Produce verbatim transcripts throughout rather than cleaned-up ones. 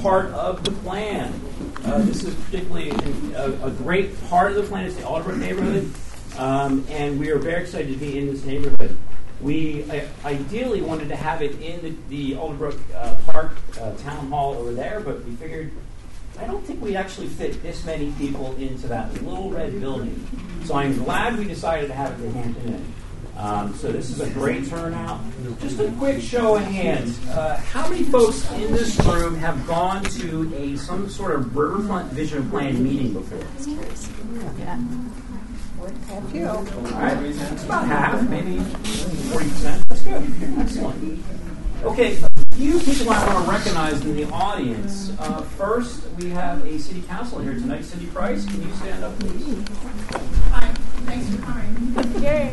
part of the plan. Uh, this is particularly a, a great part of the plan. It's the Alderbrook neighborhood, um, and we are very excited to be in this neighborhood. We uh, ideally wanted to have it in the, the Alderbrook uh, Park uh, Town Hall over there, but we figured I don't think we'd actually fit this many people into that little red building. So I'm glad we decided to have it in Hampton Inn. Um, so this is a great turnout. Just a quick show of hands. Uh, how many folks in this room have gone to a some sort of Riverfront Vision Plan meeting before? Yeah. A few. All right. That's about half, maybe forty percent. That's good. Excellent. Okay, a few people I want to recognize in the audience. Uh, first, we have a city councilor here tonight, Cindy Price. Can you stand up, please? Hi. Thanks for coming. Yay.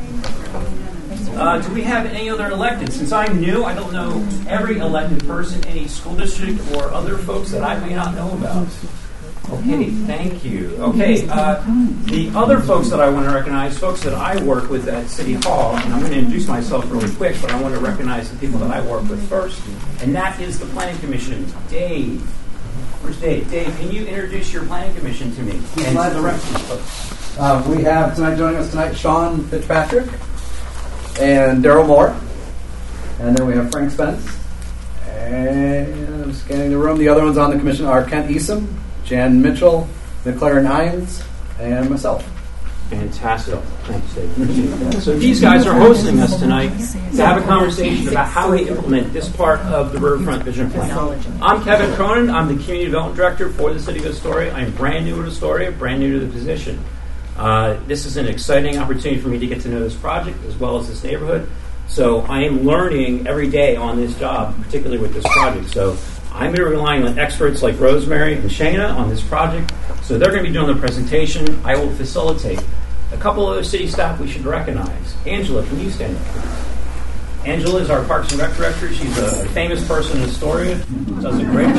Uh, do we have any other elected? Since I'm new, I don't know every elected person in a school district or other folks that I may not know about. Okay, thank you. Okay, uh, the other folks that I want to recognize, folks that I work with at City Hall, and I'm going to introduce myself really quick, but I want to recognize the people that I work with first, and that is the Planning Commission. Dave. Where's Dave? Dave, can you introduce your Planning Commission to me and to the rest of the folks? Uh, we have tonight joining us tonight Sean Fitzpatrick and Daryl Moore, and then we have Frank Spence, and I'm scanning the room. The other ones on the commission are Kent Easom, Jan Mitchell, McLaren Irons, and myself. Fantastic. Thanks, Dave. Appreciate that. So these guys are hosting us tonight to have a conversation about how we implement this part of the Riverfront Vision Plan. I'm Kevin Cronin. I'm the Community Development Director for the City of Astoria. I'm brand new to Astoria, brand new to the position. Uh, this is an exciting opportunity for me to get to know this project as well as this neighborhood. So I am learning every day on this job, particularly with this project. So I'm going to be relying on experts like Rosemary and Shayna on this project. So they're going to be doing the presentation. I will facilitate. A couple other city staff we should recognize. Angela, can you stand up, please? Angela is our Parks and Rec Director. She's a famous person in Astoria. Does a great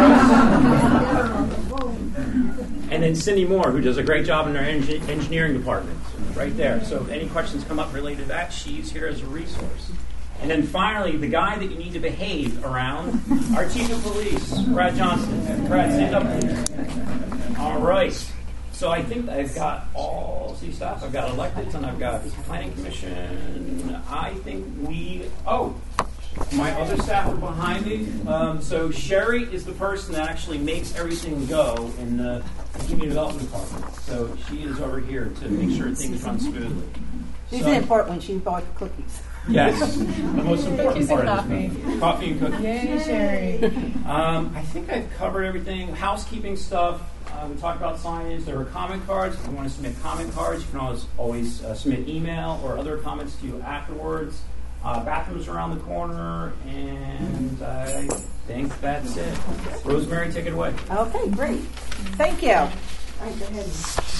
job for us. And then Cindy Moore, who does a great job in our engi- engineering department. Right there. So if any questions come up related to that, she's here as a resource. And then finally, the guy that you need to behave around, our Chief of Police, Brad Johnson. Brad, stand up, please. All right. So I think I've got all city staff. I've got electeds and I've got Planning Commission. I think we, oh, my other staff are behind me. Um, so Sherry is the person that actually makes everything go in the Community Development Department. So she is over here to make sure things run smoothly. She's so, important when she bought cookies. Yes, the most important part of coffee. this. Coffee and cookies. Yay, Sherry. Um, I think I've covered everything. Housekeeping stuff. Uh, we talked about signage. There are comment cards. If you want to submit comment cards, you can always, always uh, submit email or other comments to you afterwards. Uh, bathrooms around the corner, and I think that's it. Rosemary, take it away. Okay, great. Thank you. All right, go ahead.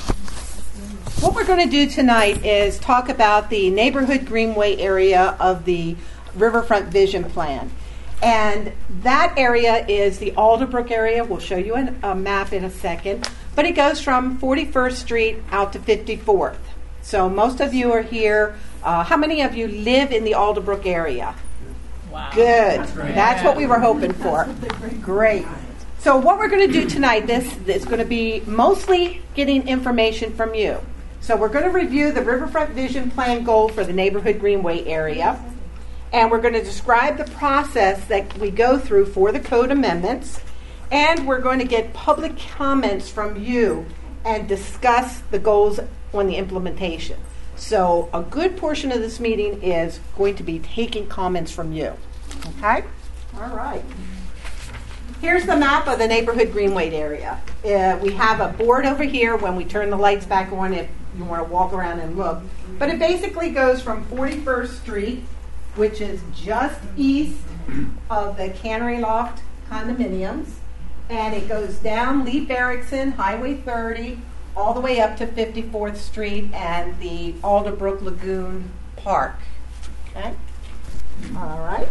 What we're going to do tonight is talk about the neighborhood greenway area of the Riverfront Vision Plan. And that area is the Alderbrook area. We'll show you an, a map in a second. But it goes from forty-first Street out to fifty-fourth. So most of you are here. Uh, how many of you live in the Alderbrook area? Wow. Good. That's, That's what we were hoping for. Great. So what we're going to do tonight, this is going to be mostly getting information from you. So we're going to review the Riverfront Vision Plan goal for the neighborhood greenway area. And we're going to describe the process that we go through for the code amendments. And we're going to get public comments from you and discuss the goals on the implementation. So a good portion of this meeting is going to be taking comments from you. Okay? All right. Here's the map of the neighborhood greenway area. Uh, we have a board over here when we turn the lights back on if you want to walk around and look. But it basically goes from forty-first Street, which is just east of the Cannery Loft condominiums, and it goes down Leif Erikson, Highway thirty, all the way up to fifty-fourth Street and the Alderbrook Lagoon Park. Okay? All right.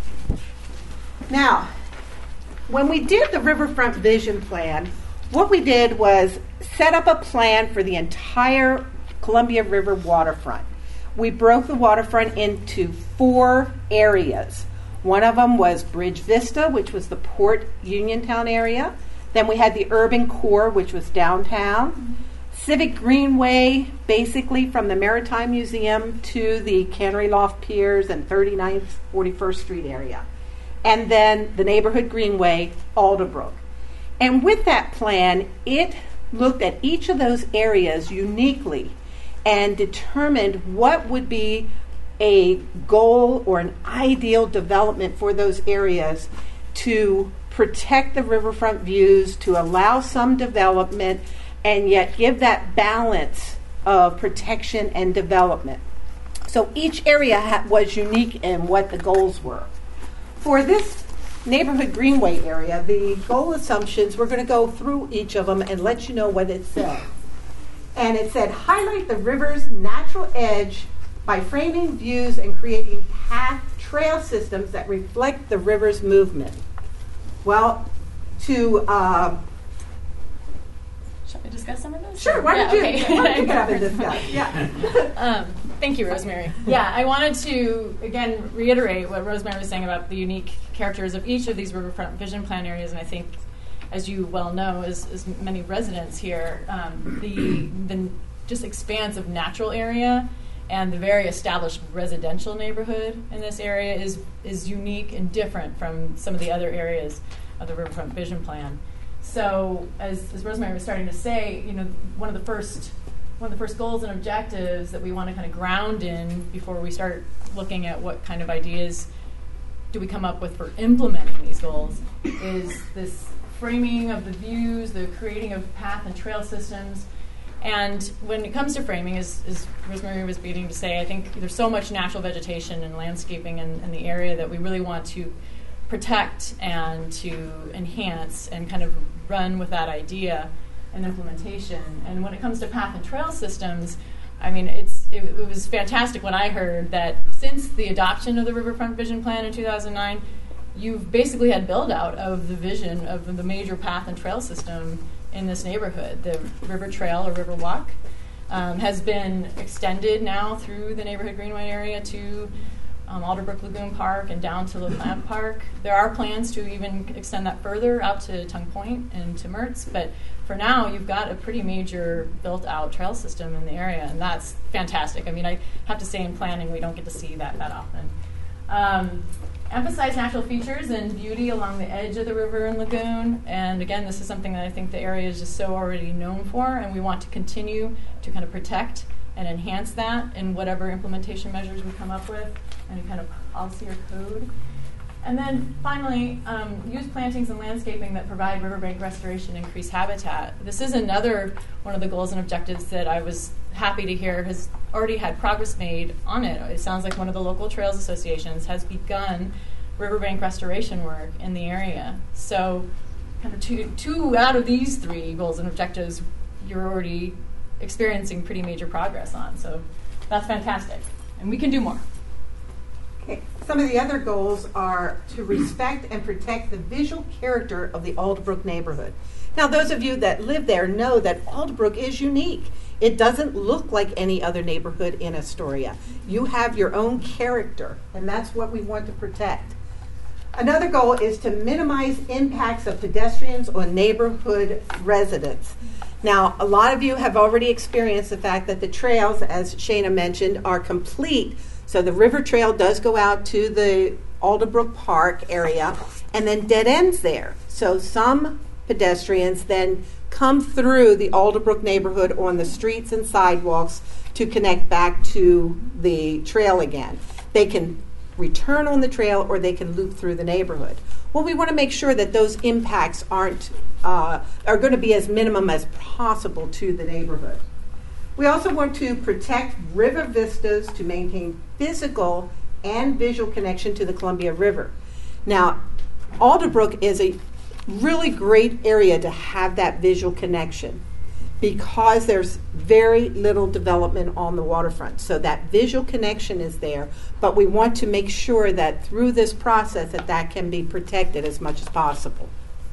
Now, when we did the Riverfront Vision Plan, what we did was set up a plan for the entire Columbia River waterfront. We broke the waterfront into four areas. One of them was Bridge Vista, which was the Port Uniontown area. Then we had the Urban Core, which was downtown. Civic Greenway, basically from the Maritime Museum to the Cannery Loft Piers and thirty-ninth, forty-first Street area. And then the Neighborhood Greenway, Alderbrook. And with that plan, it looked at each of those areas uniquely and determined what would be a goal or an ideal development for those areas to protect the riverfront views, to allow some development, and yet give that balance of protection and development. So each area ha- was unique in what the goals were. For this Neighborhood Greenway area, the goal assumptions, we're going to go through each of them and let you know what it said. And it said, highlight the river's natural edge by framing views and creating path trail systems that reflect the river's movement. Well, to... Uh, Shall we discuss some of those? Sure, why yeah, don't you, okay. why don't you get up and discuss? Yeah. um, thank you, Rosemary. Yeah, I wanted to, again, reiterate what Rosemary was saying about the unique characters of each of these riverfront vision plan areas, and I think, as you well know, as, as many residents here, um, the, the just expanse of natural area and the very established residential neighborhood in this area is is unique and different from some of the other areas of the riverfront vision plan. So, as, as Rosemary was starting to say, you know, one of the first one of the first goals and objectives that we want to kind of ground in before we start looking at what kind of ideas do we come up with for implementing these goals is this framing of the views, the creating of path and trail systems. And when it comes to framing, as, as Rosemary was beginning to say, I think there's so much natural vegetation and landscaping in, in the area that we really want to protect and to enhance and kind of run with that idea and implementation. And when it comes to path and trail systems, I mean, it's it, it was fantastic when I heard that since the adoption of the Riverfront Vision Plan in two thousand nine, you've basically had build-out of the vision of the major path and trail system in this neighborhood. The River Trail or River Walk um, has been extended now through the Neighborhood Greenway area to um, Alderbrook Lagoon Park and down to LaPlante Park. There are plans to even extend that further out to Tongue Point and to Mertz, but for now you've got a pretty major built-out trail system in the area, and that's fantastic. I mean, I have to say in planning we don't get to see that that often. Um, Emphasize natural features and beauty along the edge of the river and lagoon. And again, this is something that I think the area is just so already known for, and we want to continue to kind of protect and enhance that in whatever implementation measures we come up with, any kind of policy or code. And then finally, um, use plantings and landscaping that provide riverbank restoration and increase habitat. This is another one of the goals and objectives that I was happy to hear has already had progress made on it. It sounds like one of the local trails associations has begun riverbank restoration work in the area. So kind of two, two out of these three goals and objectives you're already experiencing pretty major progress on. So that's fantastic. And we can do more. Okay. Some of the other goals are to respect and protect the visual character of the Alderbrook neighborhood. Now, those of you that live there know that Alderbrook is unique. It doesn't look like any other neighborhood in Astoria. You have your own character, and that's what we want to protect. Another goal is to minimize impacts of pedestrians on neighborhood residents. Now, a lot of you have already experienced the fact that the trails, as Shana mentioned, are complete. So the river trail does go out to the Alderbrook Park area and then dead ends there. So some pedestrians then come through the Alderbrook neighborhood on the streets and sidewalks to connect back to the trail again. They can return on the trail or they can loop through the neighborhood. Well, we want to make sure that those impacts aren't uh, are going to be as minimum as possible to the neighborhood. We also want to protect river vistas to maintain physical and visual connection to the Columbia River. Now, Alderbrook is a really great area to have that visual connection because there's very little development on the waterfront. So that visual connection is there, but we want to make sure that through this process that that can be protected as much as possible.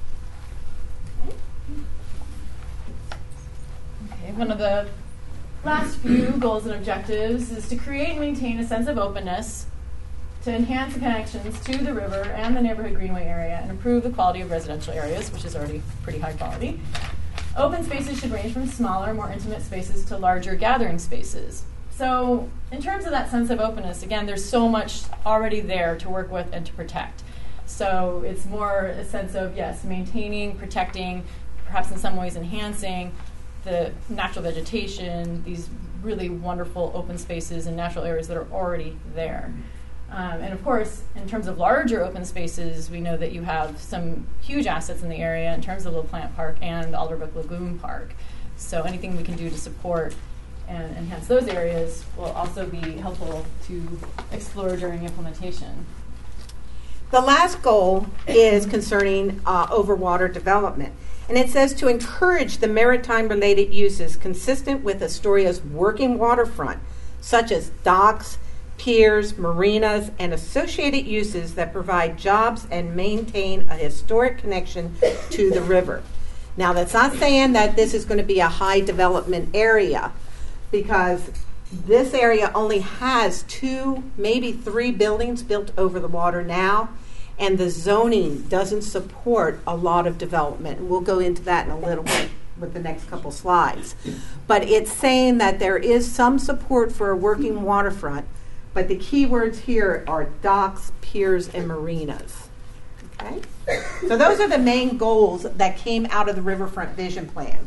Okay, one of the last few goals and objectives is to create and maintain a sense of openness to enhance the connections to the river and the neighborhood greenway area and improve the quality of residential areas, which is already pretty high quality. Open spaces should range from smaller, more intimate spaces to larger gathering spaces. So in terms of that sense of openness, again, there's so much already there to work with and to protect. So it's more a sense of, yes, maintaining, protecting, perhaps in some ways enhancing the natural vegetation, these really wonderful open spaces and natural areas that are already there. Um, and of course, in terms of larger open spaces, we know that you have some huge assets in the area in terms of the Plant Park and the Alderbrook Lagoon Park. So anything we can do to support and enhance those areas will also be helpful to explore during implementation. The last goal is concerning uh, overwater development. And it says to encourage the maritime-related uses consistent with Astoria's working waterfront, such as docks, piers, marinas, and associated uses that provide jobs and maintain a historic connection to the river. Now, that's not saying that this is going to be a high development area, because this area only has two, maybe three buildings built over the water now, and the zoning doesn't support a lot of development. We'll go into that in a little bit with the next couple slides. But it's saying that there is some support for a working waterfront, but the key words here are docks, piers, and marinas. Okay? So those are the main goals that came out of the Riverfront Vision Plan.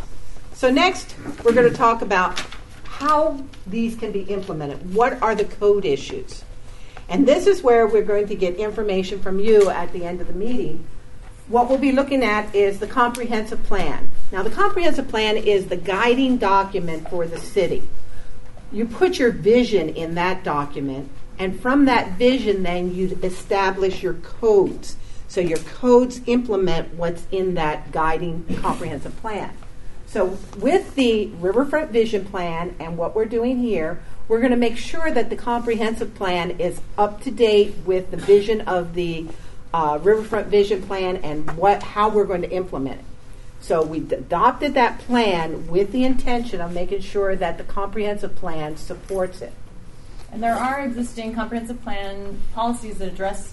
So next, we're going to talk about how these can be implemented. What are the code issues? And this is where we're going to get information from you at the end of the meeting. What we'll be looking at is the comprehensive plan. Now, the comprehensive plan is the guiding document for the city. You put your vision in that document, and from that vision, then you establish your codes. So your codes implement what's in that guiding comprehensive plan. So with the Riverfront Vision Plan and what we're doing here, we're going to make sure that the comprehensive plan is up to date with the vision of the uh, Riverfront Vision Plan and what how we're going to implement it. So we adopted that plan with the intention of making sure that the comprehensive plan supports it. And there are existing comprehensive plan policies that address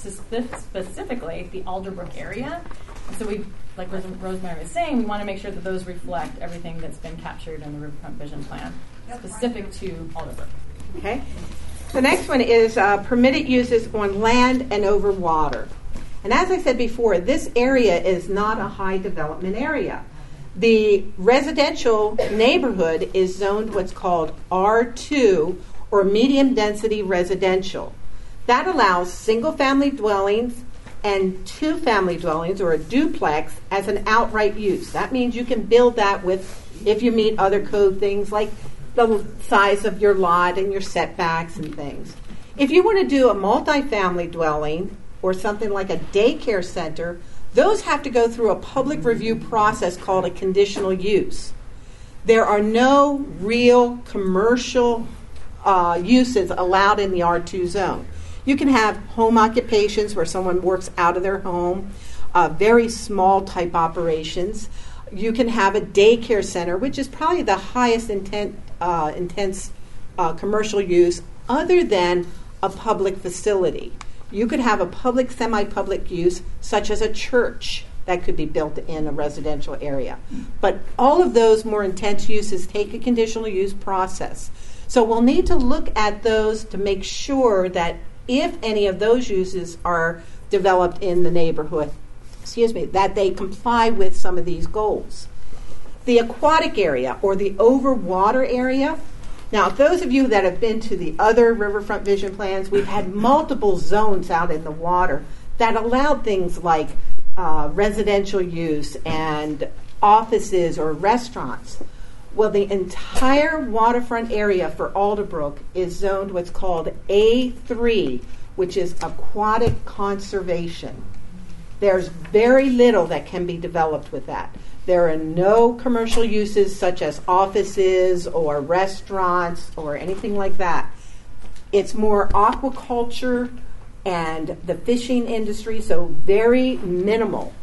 specifically the Alderbrook area. And so we, like Ros- Rosemary was saying, we want to make sure that those reflect everything that's been captured in the Riverfront Vision Plan, specific to Alderbrook. Okay. The next one is uh, permitted uses on land and over water. And as I said before, this area is not a high development area. The residential neighborhood is zoned what's called R two, or medium density residential. That allows single family dwellings and two family dwellings, or a duplex, as an outright use. That means you can build that with, if you meet other code things like the size of your lot and your setbacks and things. If you want to do a multifamily dwelling or something like a daycare center, those have to go through a public review process called a conditional use. There are no real commercial uh, uses allowed in the R two zone. You can have home occupations where someone works out of their home, uh, very small type operations. You can have a daycare center, which is probably the highest intent, uh, intense uh, commercial use other than a public facility. You could have a public, semi-public use, such as a church that could be built in a residential area. But all of those more intense uses take a conditional use process. So we'll need to look at those to make sure that if any of those uses are developed in the neighborhood, excuse me, that they comply with some of these goals. The aquatic area, or the over water area. Now, those of you that have been to the other Riverfront Vision Plans, we've had multiple zones out in the water that allowed things like uh, residential use and offices or restaurants. Well, the entire waterfront area for Alderbrook is zoned what's called A three, which is aquatic conservation. There's very little that can be developed with that. There are no commercial uses such as offices or restaurants or anything like that. It's more aquaculture and the fishing industry, so very minimal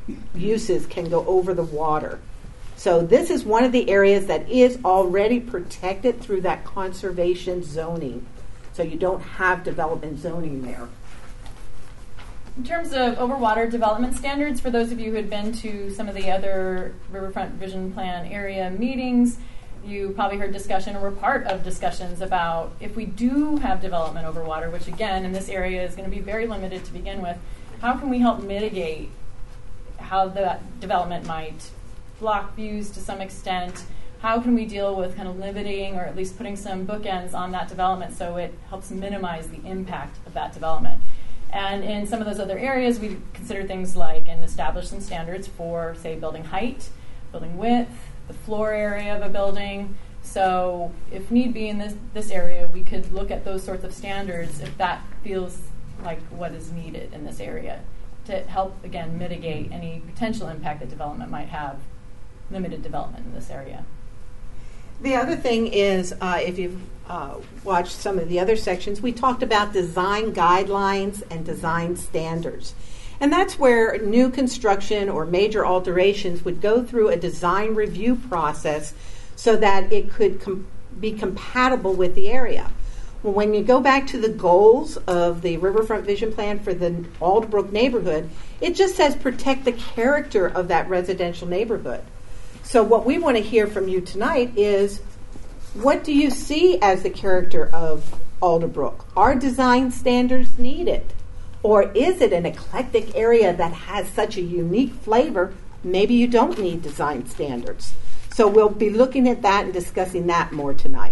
uses can go over the water. So this is one of the areas that is already protected through that conservation zoning. so you don't have development zoning there. In terms of overwater development standards, for those of you who had been to some of the other Riverfront Vision Plan area meetings, you probably heard discussion or were part of discussions about if we do have development over water, which again in this area is going to be very limited to begin with, how can we help mitigate how that development might block views to some extent? How can we deal with kind of limiting or at least putting some bookends on that development so it helps minimize the impact of that development? And in some of those other areas, we consider things like and establish some standards for, say, building height, building width, the floor area of a building. So if need be in this, this area, we could look at those sorts of standards if that feels like what is needed in this area to help, again, mitigate any potential impact that development might have, limited development in this area. The other thing is, uh, if you've uh, watched some of the other sections, we talked about design guidelines and design standards. And that's where new construction or major alterations would go through a design review process so that it could com- be compatible with the area. Well, when you go back to the goals of the Riverfront Vision Plan for the Alderbrook neighborhood, it just says protect the character of that residential neighborhood. So what we want to hear from you tonight is, what do you see as the character of Alderbrook? Are design standards needed? Or is it an eclectic area that has such a unique flavor, maybe you don't need design standards? So we'll be looking at that and discussing that more tonight.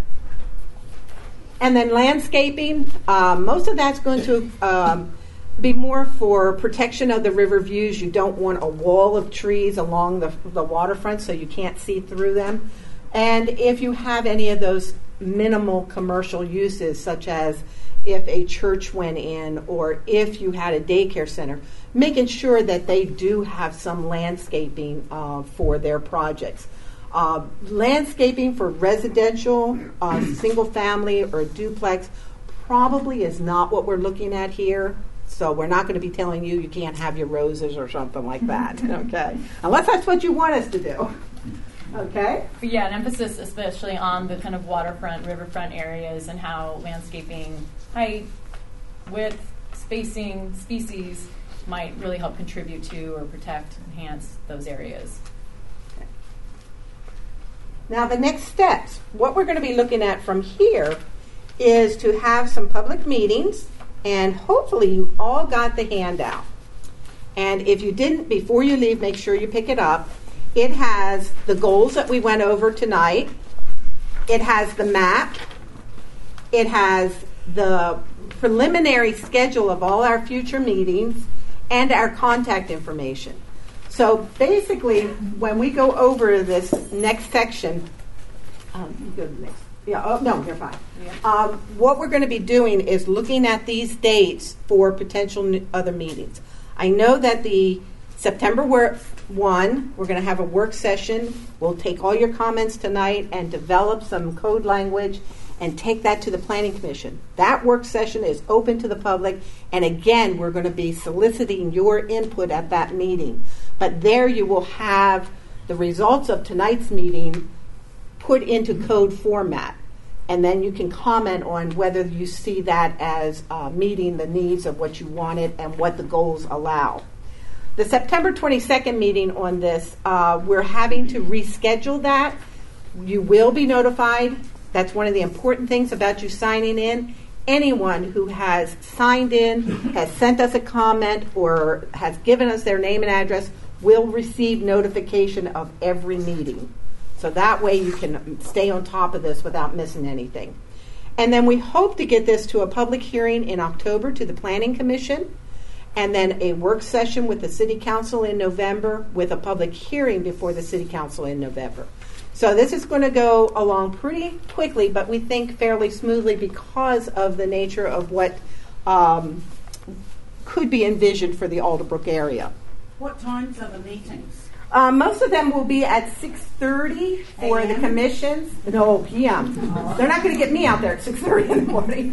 And then landscaping, um, most of that's going to um, be more for protection of the river views. You don't want a wall of trees along the, the waterfront so you can't see through them. And if you have any of those minimal commercial uses, such as if a church went in or if you had a daycare center, making sure that they do have some landscaping uh, for their projects. Uh, landscaping for residential, uh, single family, or duplex probably is not what we're looking at here. So we're not going to be telling you you can't have your roses or something like that, okay? Unless that's what you want us to do, okay? But yeah, an emphasis especially on the kind of waterfront, riverfront areas and how landscaping, height, width, spacing, species might really help contribute to or protect, enhance those areas. Now the next steps, what we're going to be looking at from here is to have some public meetings, and hopefully you all got the handout. And if you didn't, before you leave, make sure you pick it up. It has the goals that we went over tonight. It has the map. It has the preliminary schedule of all our future meetings and our contact information. So basically, when we go over this next section, um, you go to the next. Yeah. Oh no, you're fine. Yeah. Um, what we're going to be doing is looking at these dates for potential n- other meetings. I know that the September first, we're going to have a work session. We'll take all your comments tonight and develop some code language and take that to the Planning Commission. That work session is open to the public, and again, we're going to be soliciting your input at that meeting. But there you will have the results of tonight's meeting put into code format, and then you can comment on whether you see that as uh, meeting the needs of what you wanted and what the goals allow. The September twenty-second meeting on this, uh, we're having to reschedule that. You will be notified. That's one of the important things about you signing in. Anyone who has signed in, has sent us a comment, or has given us their name and address will receive notification of every meeting. So that way you can stay on top of this without missing anything. And then we hope to get this to a public hearing in October to the Planning Commission, and then a work session with the City Council in November with a public hearing before the City Council in November. So this is going to go along pretty quickly, but we think fairly smoothly because of the nature of what um, could be envisioned for the Alderbrook area. What times are the meetings? Uh, most of them will be at six thirty for the commissions. No, P M. They're not going to get me out there at six thirty in the morning.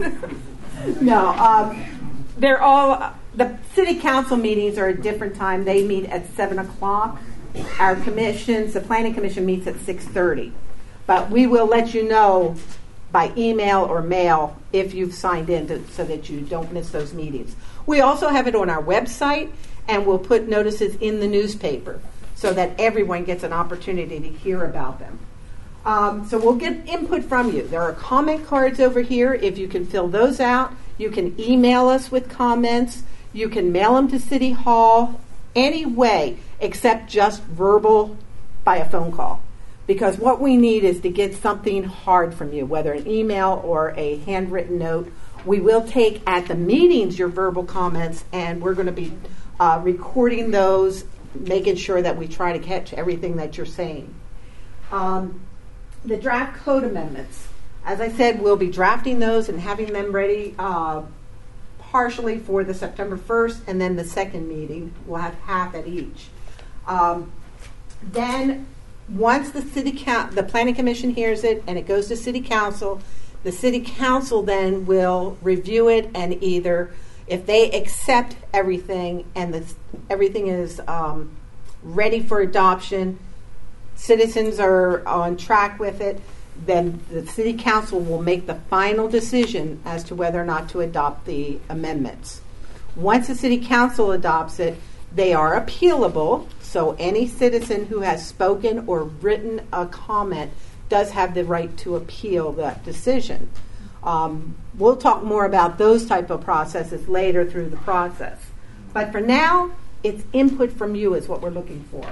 No, um, they're all, the City Council meetings are a different time. They meet at seven o'clock. Our commissions, the Planning Commission meets at six thirty. But we will let you know by email or mail if you've signed in to, so that you don't miss those meetings. We also have it on our website, and we'll put notices in the newspaper so that everyone gets an opportunity to hear about them. Um, so we'll get input from you. There are comment cards over here. If you can fill those out, you can email us with comments. You can mail them to City Hall any way except just verbal by a phone call. Because what we need is to get something hard from you, whether an email or a handwritten note. We will take at the meetings your verbal comments, and we're going to be uh, recording those, making sure that we try to catch everything that you're saying. Um, the draft code amendments. As I said, we'll be drafting those and having them ready uh, partially for the September first, and then the second meeting. We'll have half at each. Um, then, once the city coun- the planning commission hears it and it goes to city council, the city council then will review it, and either, if they accept everything and the, everything is um, ready for adoption, citizens are on track with it, then the city council will make the final decision as to whether or not to adopt the amendments. Once the city council adopts it, they are appealable, so any citizen who has spoken or written a comment does have the right to appeal that decision. Um, we'll talk more about those type of processes later through the process. But for now, it's input from you is what we're looking for.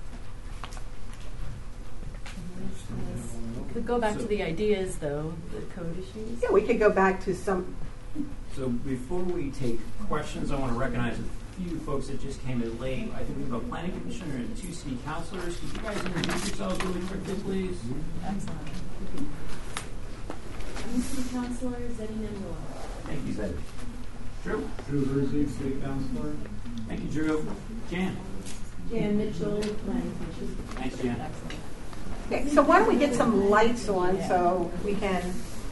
Could go back to the ideas, though, the code issues. Yeah, we could go back to some. So before we take questions, I want to recognize a few folks that just came in late. I think we have a planning commissioner and two city councilors. Could you guys introduce yourselves really quickly, please? Excellent. I'm city councilor Zeddy Nemrula. Thank you, Zeddy. Drew? Drew Hersey, city councilor. Thank you, Drew. Jan? Jan Mitchell, planning commission. Thanks, Jan. Excellent. Okay, so why don't we get some lights on so we can.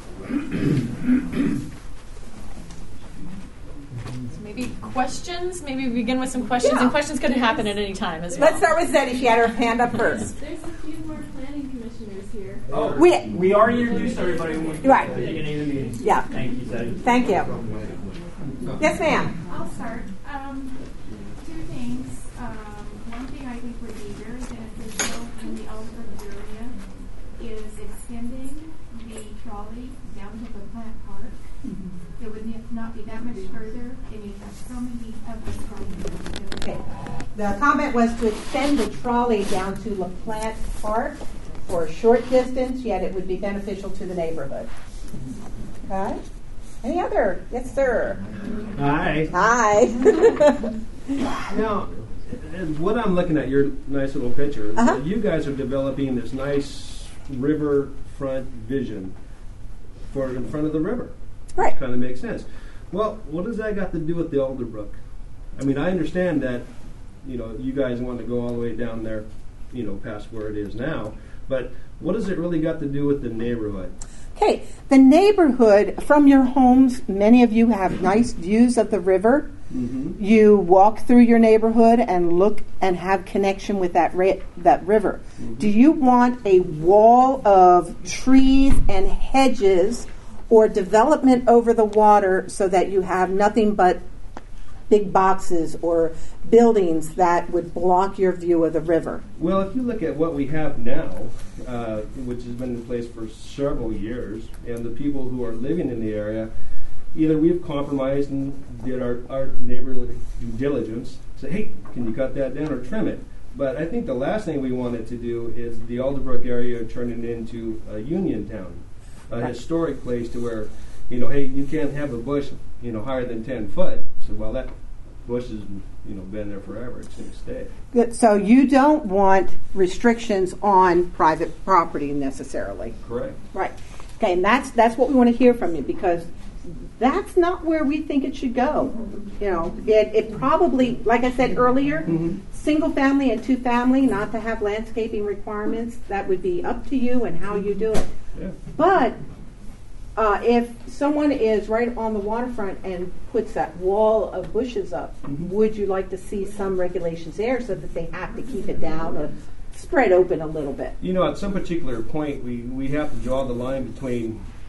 So maybe questions? Maybe we begin with some questions, Yeah. and questions could happen at any time as well. Let's start with Zeddy. She had her hand up first. There's a few more planning commissioners here. Oh, We- we already introduced everybody when we Right. at the beginning of the meeting. Yeah. Thank you, Zeddy. Thank you. Yes, ma'am. I'll start. Um, two things. Um, one thing I think would be very beneficial in the Albuquerque area is extending the trolley down to the plant park. Mm-hmm. It would ne- not be that much further, and you have so many other trolleys. Okay. The comment was to extend the trolley down to LaPlante Park for a short distance, yet it would be beneficial to the neighborhood. Okay? Any other? Yes, sir. Hi. Hi. Now, and what I'm looking at, your nice little picture, is Uh-huh. that you guys are developing this nice riverfront vision for in front of the river. Right. Kind of makes sense. Well, what does that got to do with the Alderbrook? I mean, I understand that, you know, you guys want to go all the way down there, you know, past where it is now, but what does it really got to do with the neighborhood? Okay, the neighborhood, from your homes, many of you have nice views of the river. Mm-hmm. You walk through your neighborhood and look and have connection with that ra- that river. Mm-hmm. Do you want a wall of trees and hedges or development over the water so that you have nothing but big boxes or buildings that would block your view of the river? Well, if you look at what we have now, uh, which has been in place for several years, and the people who are living in the area, either we've compromised and did our, our neighborly due diligence, say, hey, can you cut that down or trim it? But I think the last thing we wanted to do is the Alderbrook area turn it into a union town, a Right. historic place to where, you know, hey, you can't have a bush, you know, higher than ten foot. So, well, that bush has, you know, been there forever. It's going to stay. Good. So you don't want restrictions on private property necessarily. Correct. Right. Okay, and that's that's what we want to hear from you, because that's not where we think it should go. You know, it, it probably, like I said earlier, Mm-hmm. single family and two family, not to have landscaping requirements, that would be up to you and how you do it. Yeah. But uh, if someone is right on the waterfront and puts that wall of bushes up, Mhm. would you like to see some regulations there so that they have to keep it down or spread open a little bit? You know, at some particular point, we, we have to draw the line between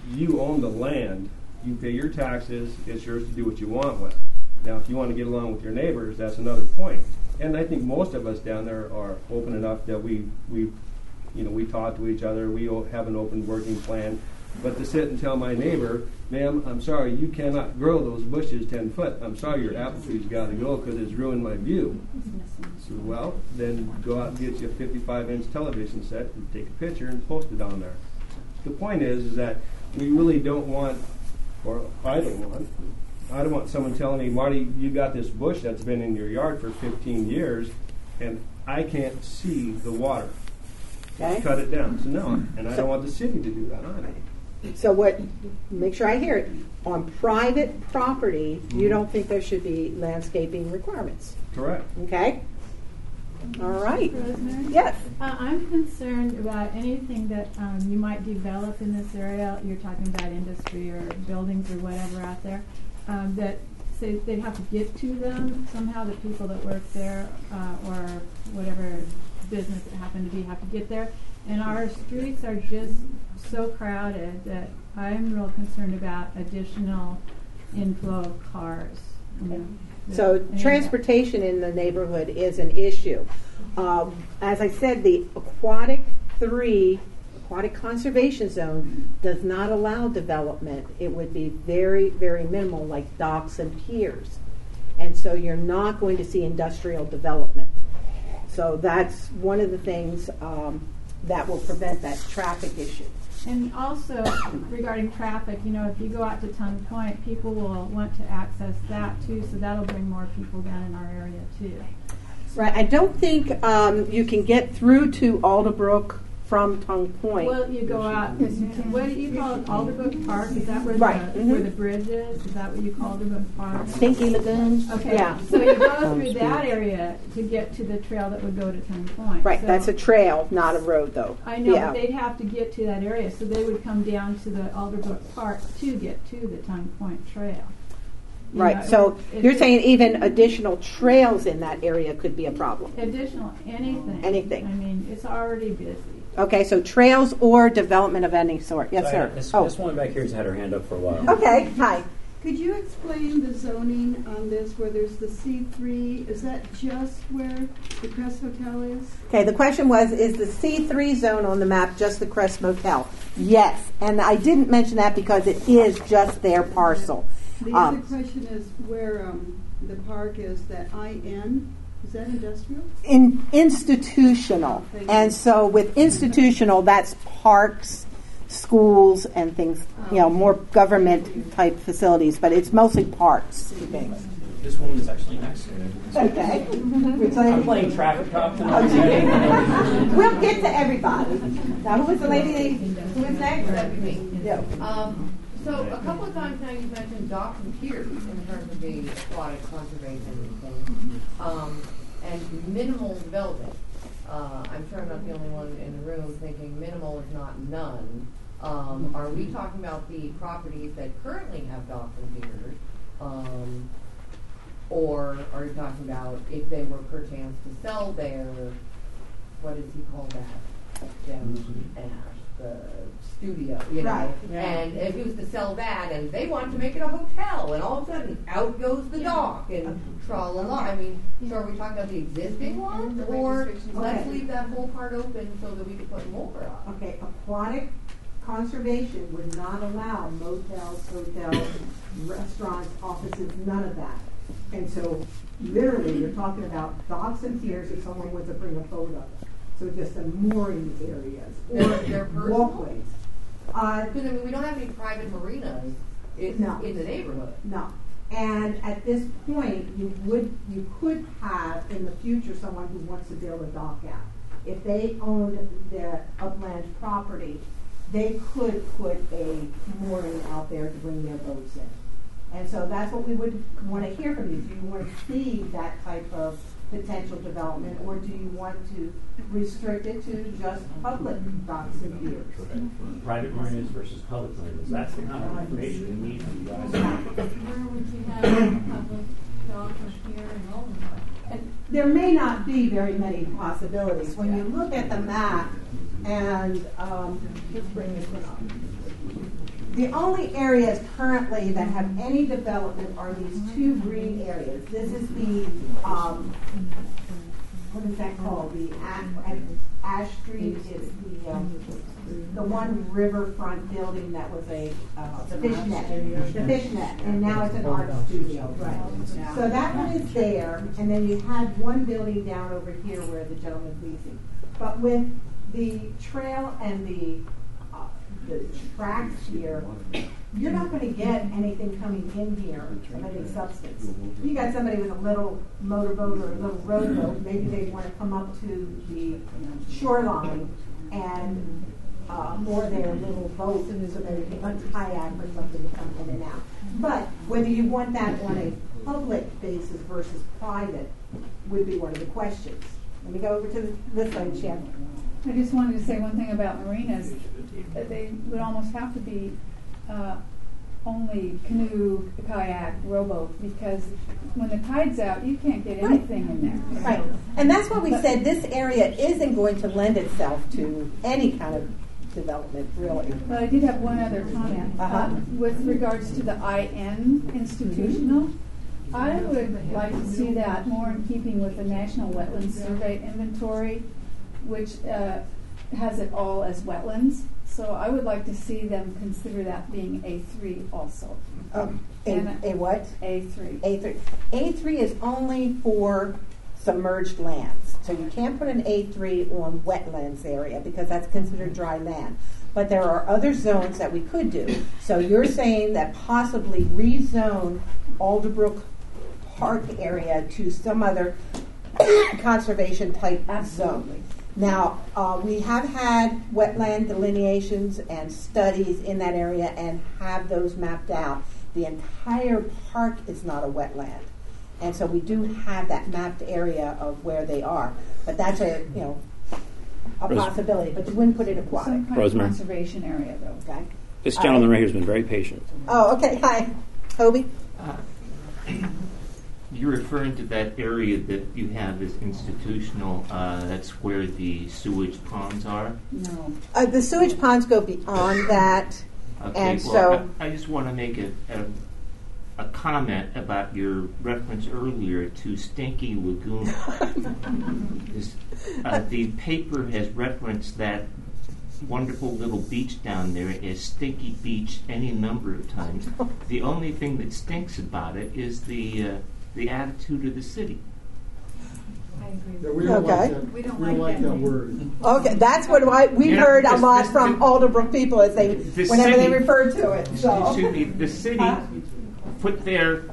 you own the land, you pay your taxes, it's yours to do what you want with. Now, if you want to get along with your neighbors, that's another point. And I think most of us down there are open enough that we, we you know, we talk to each other, we o- have an open working plan. But to sit and tell my neighbor, ma'am, I'm sorry, you cannot grow those bushes ten foot. I'm sorry, your apple tree's got to go because it's ruined my view. So, well, then go out and get you a fifty-five inch television set and take a picture and post it on there. The point is, is that we really don't want, or I don't want, I don't want someone telling me, Marty, you got this bush that's been in your yard for fifteen years, and I can't see the water. Okay. Cut it down. So no, and I don't want the city to do that either. So what, make sure I hear it, on private property, you don't think there should be landscaping requirements, Correct. okay? All right. Rosemary? Yes. Uh, I'm concerned about anything that um, you might develop in this area. You're talking about industry or buildings or whatever out there, um, that say they have to get to them somehow, the people that work there uh, or whatever business it happen to be have to get there. And our streets are just so crowded that I'm real concerned about additional inflow of cars. You know, So and- transportation in the neighborhood is an issue. Um, as I said, the aquatic three, aquatic conservation zone does not allow development. It would be very, very minimal, like docks and piers. And so you're not going to see industrial development. So that's one of the things um, that will prevent that traffic issue. And also, regarding traffic, you know, if you go out to Tongue Point, people will want to access that too, so that'll bring more people down in our area too. Right. I don't think um, you can get through to Alderbrook from Tongue Point. Well, you go out, what do you call it, Alderbrook Park? Is that where, Right. the, Mhm. where the bridge is? Is that what you call Alderbrook Park? Stinky Lagoon. Okay, Yeah. so you go through that area to get to the trail that would go to Tongue Point. Right. So That's a trail, not a road, though. I know, Yeah. but they'd have to get to that area, so they would come down to the Alderbrook Park to get to the Tongue Point Trail. You Right. know, So it- you're it- saying even additional trails in that area could be a problem. Additional, anything. Anything. I mean, it's already busy. Okay. So trails or development of any sort. Yes, So I- sir. This, Oh. this one back here has had her hand up for a while. Okay. Hi. Could you explain the zoning on this, where there's the C three? Is that just where the Crest Hotel is? Okay, the question was, is the C three zone on the map just the Crest Motel? Yes, and I didn't mention that because it is just their parcel. The Um, other question is where um, the park is, that I N, is that industrial? In institutional, Thank you. and so with institutional, that's parks, schools, and things, you know, more government type facilities, but it's mostly parks. This woman is actually next to me. Okay. I'm playing traffic cop tonight. We'll get to everybody. Now, who was the lady who was next? Yeah. Um, so a couple of times now you've mentioned docks and piers in terms of the aquatic conservation thing, um, and minimal development. Uh, I'm sure I'm not the only one in the room thinking minimal is not none. Um, are we talking about the properties that currently have docks and piers? Um, or are you talking about if they were perchance to sell their, what does he call that? Down Ash, the studio, you know? Right, yeah. And if he was to sell that and they wanted to make it a hotel and all of a sudden out goes the dock and tra-la-la. I mean, so are we talking about the existing ones or let's Okay. leave that whole part open so that we can put more up? Okay, aquatic conservation would not allow motels, hotels, restaurants, offices, none of that. And so literally you're talking about docks and piers if someone wants to bring a boat up. So just the mooring areas They're- or they're personal? walkways. Uh, Because I mean, we don't have any private marinas in, No. in the neighborhood. No. And at this point, you would, you could have in the future someone who wants to build a dock out. If they owned their upland property, they could put a mooring out there to bring their boats in. And so that's what we would want to hear from you. Do you want to see that type of potential development, or do you want to restrict it to just public docks and piers? Private marinas versus public marinas. That's the kind of information we need from you guys. Where would you have a public dock or pier in Oldenburg? And there may not be very many possibilities. When you look at the map, and um, let's bring this one up. The only areas currently that have any development are these two green areas. This is the, um, what is that called? The Ash, Ash Street is the um, the one riverfront building that was a uh, fishnet, the fishnet, and now it's an art studio. Right. So that one is there, and then you had one building down over here where the gentleman's leasing. But with the trail and the uh, the tracks here, you're not going to get anything coming in here of any substance. You got somebody with a little motorboat or a little rowboat, maybe they want to come up to the shoreline and uh, moor their little boat so they can a kayak or something to come in and out. But whether you want that on a public basis versus private would be one of the questions. Let me go over to this side, Shannon. I just wanted to say one thing about marinas, that they would almost have to be uh, only canoe, kayak, rowboat, because when the tide's out, you can't get anything in there. Right. And that's why we said this area isn't going to lend itself to any kind of development, really. But I did have one other comment. Uh-huh. Uh, with regards to the I N institutional, I would like to see that more in keeping with the National Wetlands Survey inventory, which uh, has it all as wetlands. So I would like to see them consider that being A three also. Um, a, a what? A three. A three. A three is only for submerged lands. So you can't put an A three on wetlands area because that's considered dry land. But there are other zones that we could do. So you're saying that possibly rezone Alderbrook Park area to some other conservation type zone. Now, uh, we have had wetland delineations and studies in that area and have those mapped out. The entire park is not a wetland. And so we do have that mapped area of where they are. But that's a, you know, a Rose- possibility. But you wouldn't put it aquatic. Some kind Rosemary. of conservation area, though. Okay. This gentleman right here has been very patient. Oh, okay. Hi. Toby? Uh, You're referring to that area that you have as institutional. Uh, that's where the sewage ponds are. No. Uh, the sewage ponds go beyond that. Okay, And well, so, I, I just want to make a, a, a comment about your reference earlier to Stinky Lagoon. This, uh, the paper has referenced that wonderful little beach down there as Stinky Beach any number of times. The only thing that stinks about it is the uh, the attitude of the city. I agree. Yeah, we don't Okay. like that. We don't we like don't like that that word. okay, that's what I, we Yeah, heard a this- lot this- from the- Alderbrook people as they, the whenever they city- referred to it. So. Excuse me, the city Huh? put their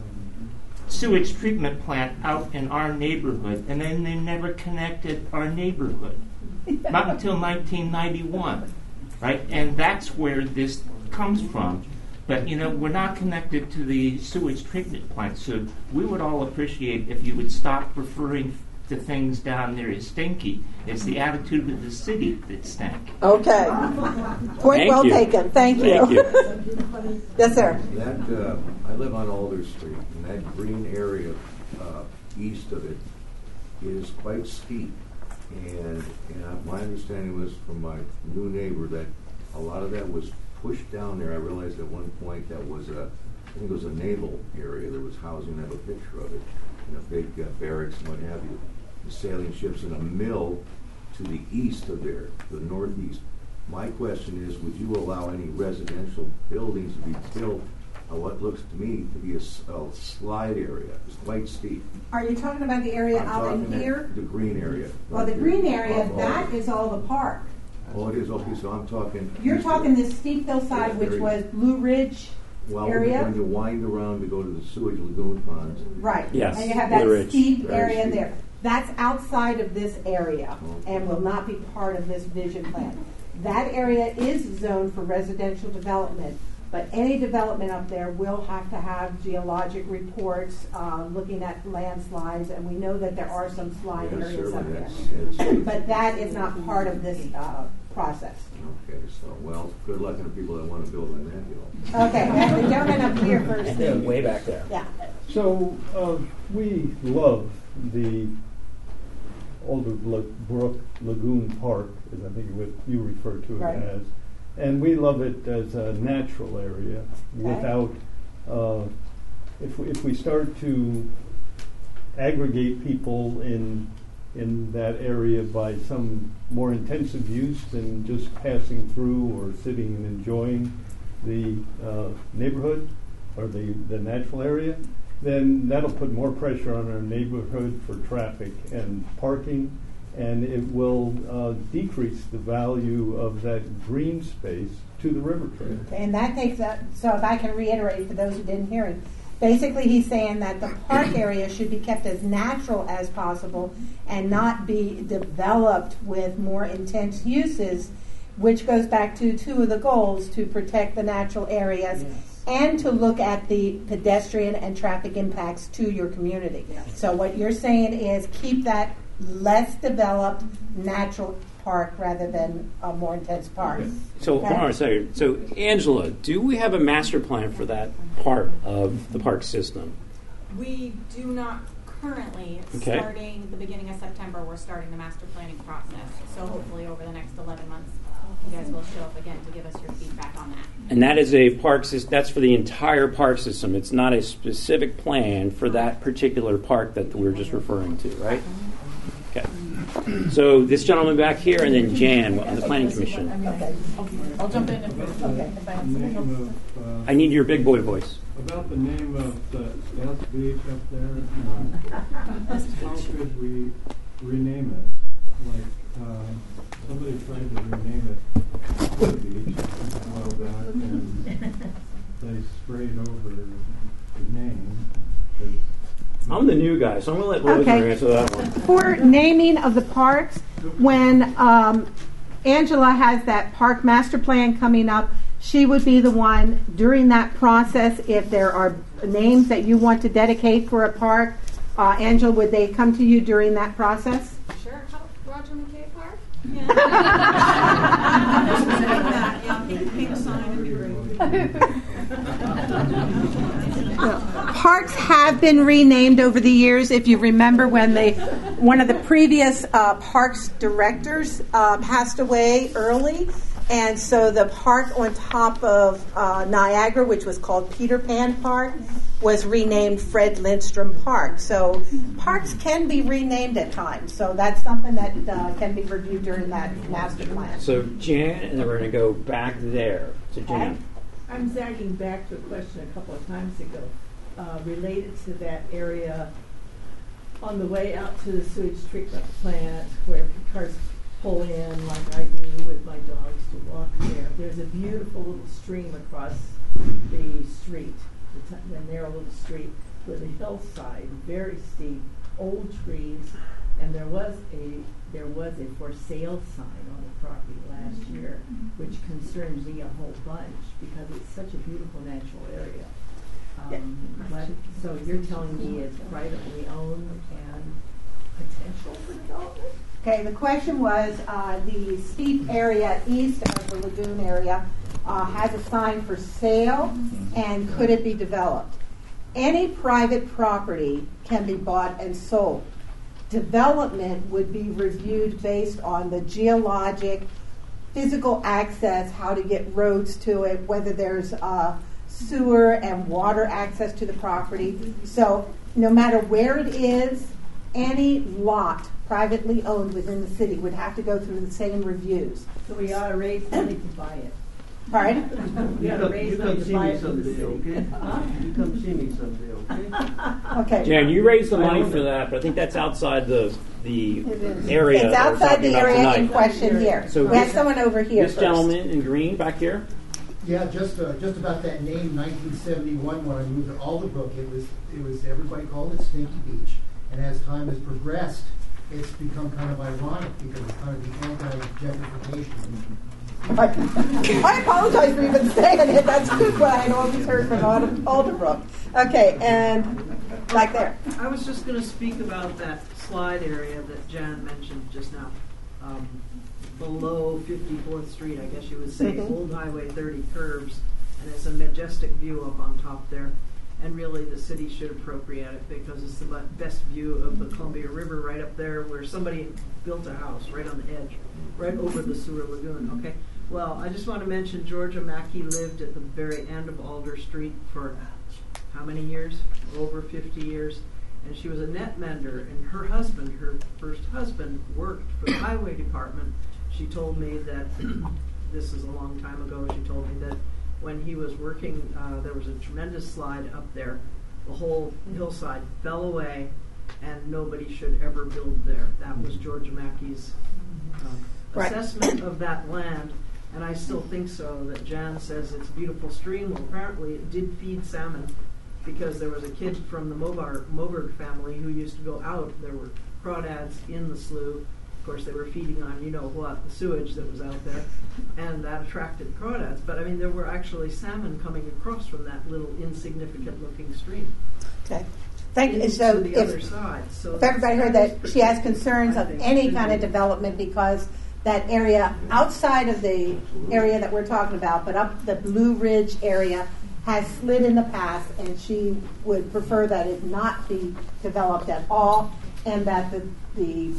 sewage treatment plant out in our neighborhood, and then they never connected our neighborhood. Not until nineteen ninety-one, right? And that's where this comes from. But, you know, we're not connected to the sewage treatment plant, so we would all appreciate if you would stop referring to things down there as stinky. It's the attitude of the city that stank. Okay. Point Thank well you. taken. Thank you. Thank you. Yes, sir. That, uh, I live on Alder Street, and that green area uh, east of it is quite steep. And, and uh, my understanding was from my new neighbor that a lot of that was pushed down there. I realized at one point that was a, I think it was a naval area. There was housing, I have a picture of it, and a big uh, barracks and what have you. The sailing ships and a mill to the east of there, the northeast. My question is, would you allow any residential buildings to be built on what looks to me to be a, s- a slide area? It's quite steep. Are you talking about the area I'm out in talking here? The green area. Well, the right green there, area, above that all. is all the park. Oh, it is, okay, so I'm talking. You're east talking of it. this steep hillside, Yeah, which very- was BlueRidge Well, when you- area? when you wind around to go to the sewage lagoon ponds. Right. Yes, And you have Blue that Ridge. steep Very area steep. there. That's outside of this area Okay. and will not be part of this vision plan. That area is zoned for residential development, but any development up there will have to have geologic reports, uh, looking at landslides, and we know that there are some slide Yeah, areas up certainly, there. that's- that's- But that is not part of this uh, process. Okay, so, well, good luck to the people that want to build on that hill. Okay, and the gentleman up here first. Yeah, way back there. Yeah. So uh, we love the Alderbrook Lagoon Park, as I think what you refer to it Right. as. and we love it as a natural area without, uh, if, we, if we start to aggregate people in in that area by some more intensive use than just passing through or sitting and enjoying the uh, neighborhood or the, the natural area, then that'll put more pressure on our neighborhood for traffic and parking, and it will uh, decrease the value of that green space to the river trail. And that takes up, so if I can reiterate for those who didn't hear it, basically he's saying that the park area should be kept as natural as possible and not be developed with more intense uses, which goes back to two of the goals, to protect the natural areas yes. and to look at the pedestrian and traffic impacts to your community. Yes. So what you're saying is keep that less developed natural park rather than a more intense park. Okay. So okay. hold on a second. So Angela, do we have a master plan for that part of the park system? We do not currently. Okay. Starting the beginning of September, we're starting the master planning process. So hopefully over the next eleven months, you guys will show up again to give us your feedback on that. And that is a park system. That's for the entire park system. It's not a specific plan for that particular park that we're just referring to, right? Okay. So this gentleman back here, and then Jan on the Planning Commission. Okay. I'll jump in if, okay. if I have of, uh, I need your big boy voice. About the name of the South Beach up there, uh, how could we rename it? Like, uh, somebody tried to rename it Wood Beach a while back, and they sprayed over the name. I'm the new guy, so I'm going to let Rosemary okay. answer that one. For naming of the parks, when um, Angela has that park master plan coming up, she would be the one during that process. If there are names that you want to dedicate for a park, uh, Angela, would they come to you during that process? Sure. How, Roger McKay Park? Yeah. yeah. Pink sign would be great. Parks have been renamed over the years. If you remember when they, one of the previous uh, parks directors uh, passed away early, and so the park on top of uh, Niagara, which was called Peter Pan Park, was renamed Fred Lindstrom Park. So parks can be renamed at times. So that's something that uh, can be reviewed during that master plan. So Jan, and then we're going to go back there to Jan. I'm zagging back to a question a couple of times ago uh, related to that area on the way out to the sewage treatment plant where cars pull in like I do with my dogs to walk there. There's a beautiful little stream across the street, the, t- the narrow little street with a hillside, very steep, old trees, and there was a there was a for sale sign on the property last year, which concerned me a whole bunch because it's such a beautiful natural area. Um, but, so you're telling me it's privately owned and potential for development? Okay, the question was uh, the steep area east of the lagoon area uh, has a sign for sale, and could it be developed? Any private property can be bought and sold. Development would be reviewed based on the geologic, physical access, how to get roads to it, whether there's uh, sewer and water access to the property. So no matter where it is, any lot privately owned within the city would have to go through the same reviews. So we ought to raise money to buy it. Pardon? We ought to raise money to buy it from the city. Okay? Huh? You come see me someday, okay? Okay. Jan, you raised the money for that, but I think that's outside the the area. It's outside the area in question here. So we have someone over here. This first. gentleman in green back here. Yeah, just uh, just about that name, nineteen seventy-one. When I moved to Alderbrook, it was it was everybody called it Snaky Beach, and as time has progressed, it's become kind of ironic because it's kind of the anti-gentrification. I apologize for even saying it. That's good what I had always heard from Alderbrook. Okay, and back there. I was just going to speak about that slide area that Jan mentioned just now. Um, below fifty-fourth Street, I guess you would say, mm-hmm. Old Highway thirty curves, and it's a majestic view up on top there. And really, the city should appropriate it because it's the best view of the Columbia River right up there where somebody built a house right on the edge, right over the sewer lagoon, okay? Well, I just want to mention Georgia Mackey lived at the very end of Alder Street for how many years? Over fifty years. And she was a net mender, and her husband, her first husband, worked for the highway department. She told me that, this is a long time ago, she told me that when he was working, uh, there was a tremendous slide up there. The whole hillside fell away, and nobody should ever build there. That was Georgia Mackey's uh, Right. assessment of that land, and I still think so, that Jan says it's a beautiful stream. Well, apparently it did feed salmon, because there was a kid from the Mobar, Moberg family who used to go out. There were crawdads in the slough. Of course, they were feeding on, you know what, the sewage that was out there, and that attracted crawdads. But, I mean, there were actually salmon coming across from that little insignificant-looking stream. Okay. Thank you. Into So the if, other side. So if everybody heard that she has concerns I of think any should kind of be. development because that area outside of the area that we're talking about, but up the Blue Ridge area, has slid in the past, and she would prefer that it not be developed at all, and that the, the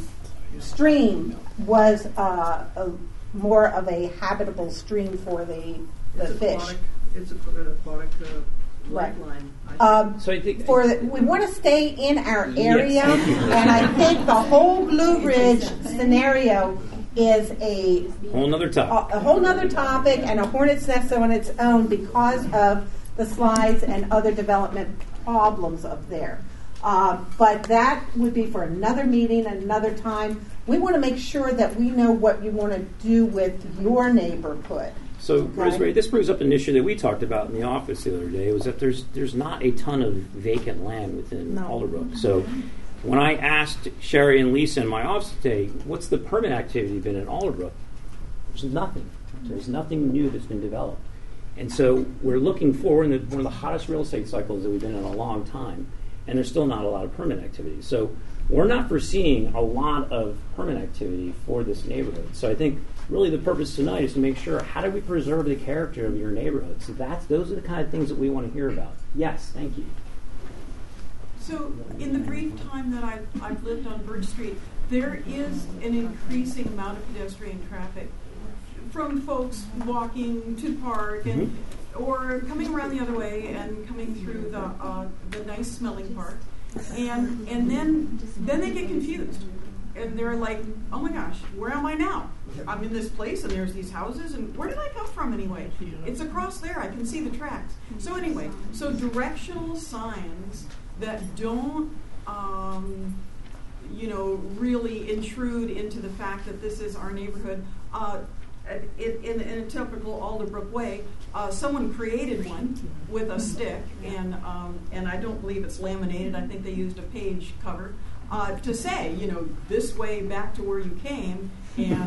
stream was uh, a, more of a habitable stream for the, the It's fish. aquatic, it's a, an aquatic uh, Right. lifeline. I Um, So I think for the, we want to stay in our Yes, area, thank you. and I think the whole Blue Ridge scenario is a whole nother topic. a, a whole nother topic and a hornet's nest on its own because of the slides and other development problems up there. Um, but that would be for another meeting, another time. We want to make sure that we know what you want to do with your neighborhood. So, Okay. Rosemary, this brings up an issue that we talked about in the office the other day, was that there's there's not a ton of vacant land within No. Alderbrook. So when I asked Sherry and Lisa in my office today, what's the permit activity been in Alderbrook? There's nothing. There's nothing new that's been developed. And so we're looking forward in the, one of the hottest real estate cycles that we've been in a long time, and there's still not a lot of permit activity. So we're not foreseeing a lot of permit activity for this neighborhood. So I think really the purpose tonight is to make sure, how do we preserve the character of your neighborhood? So that's those are the kind of things that we want to hear about. Yes, thank you. So in the brief time that I've, I've lived on Birch Street, there is an increasing amount of pedestrian traffic from folks walking to the park and Mm-hmm. or coming around the other way and coming through the uh, the nice smelling park, and and then then they get confused and they're like, oh my gosh, where am I now? I'm in this place and there's these houses, and where did I come from anyway? It's across there. I can see the tracks. So anyway, so directional signs that don't um, you know really intrude into the fact that this is our neighborhood. Uh, In, in, in a typical Alderbrook way, uh, someone created one with a stick, and um, and I don't believe it's laminated. I think they used a page cover uh, to say, you know, this way back to where you came, and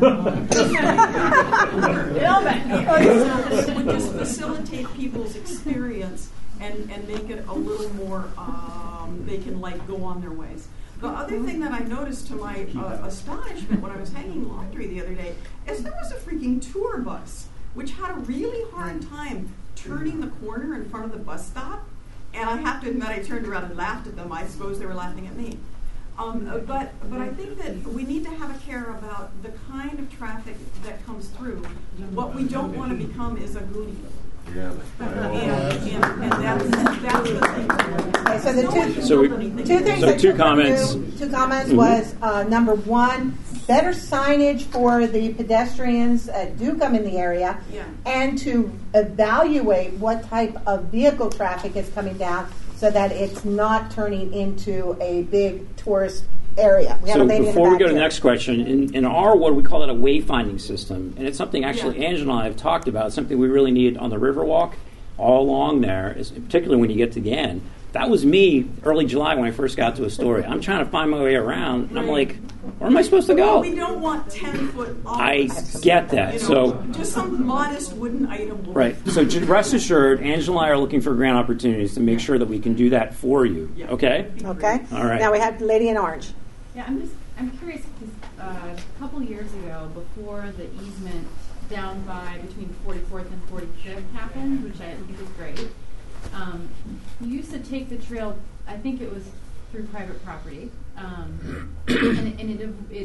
uh, it would just facilitate people's experience and, and make it a little more. Um, they can like go on their ways. The other thing that I noticed to my uh, astonishment when I was hanging laundry the other day is there was a freaking tour bus which had a really hard time turning the corner in front of the bus stop. And I have to admit, I turned around and laughed at them. I suppose they were laughing at me. Um, uh, but but I think that we need to have a care about the kind of traffic that comes through. What we don't want to become is a Goonie. Yeah. And, and, and that's, that's the thing. Okay, so the two, So we- two things so I two took from comments. you- two comments Mhm. was uh, number one, better signage for the pedestrians that do come in the area, Yeah. and to evaluate what type of vehicle traffic is coming down so that it's not turning into a big tourist area. We have So a lady in the before we back go to the here. next question, in, in our ward we call that a wayfinding system, and it's something actually Yeah. Angela and I have talked about. It's something we really need on the Riverwalk, all along there, is, particularly when you get to the end. That was me early July when I first got to Astoria. I'm trying to find my way around, and I'm like, where am I supposed to Well, go? we don't want ten-foot I obelisks. get that. You know, So just some modest wooden item will right. So just rest assured, Angela and I are looking for grant opportunities to make sure that we can do that for you. Yeah. Okay. Okay. All right. Now we have the lady in orange. Yeah, I'm just, I'm curious, because uh, a couple years ago, before the easement down by between forty-fourth and forty-fifth happened, which I think is great, um, you used to take the trail, I think it was through private property, um, and, and it, it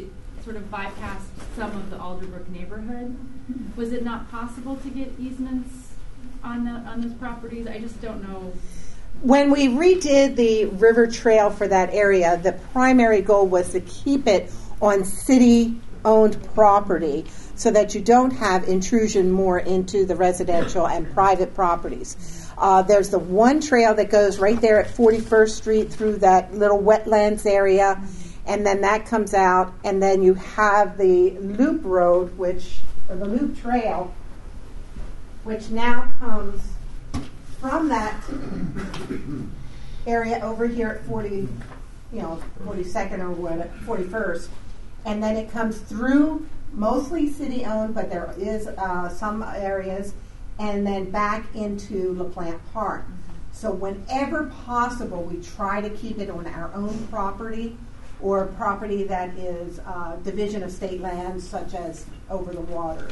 sort of bypassed some of the Alderbrook neighborhood. Was it not possible to get easements on the on those properties? I just don't know. When we redid the river trail for that area, the primary goal was to keep it on city-owned property so that you don't have intrusion more into the residential and private properties. Uh, there's the one trail that goes right there at forty-first Street through that little wetlands area, and then that comes out, and then you have the loop road, which, or the loop trail, which now comes from that area over here at forty, you know, forty-second or what, forty-first, and then it comes through, mostly city-owned, but there is uh, some areas, and then back into LaPlante Park. So whenever possible, we try to keep it on our own property or property that is uh, division of state lands, such as over the water.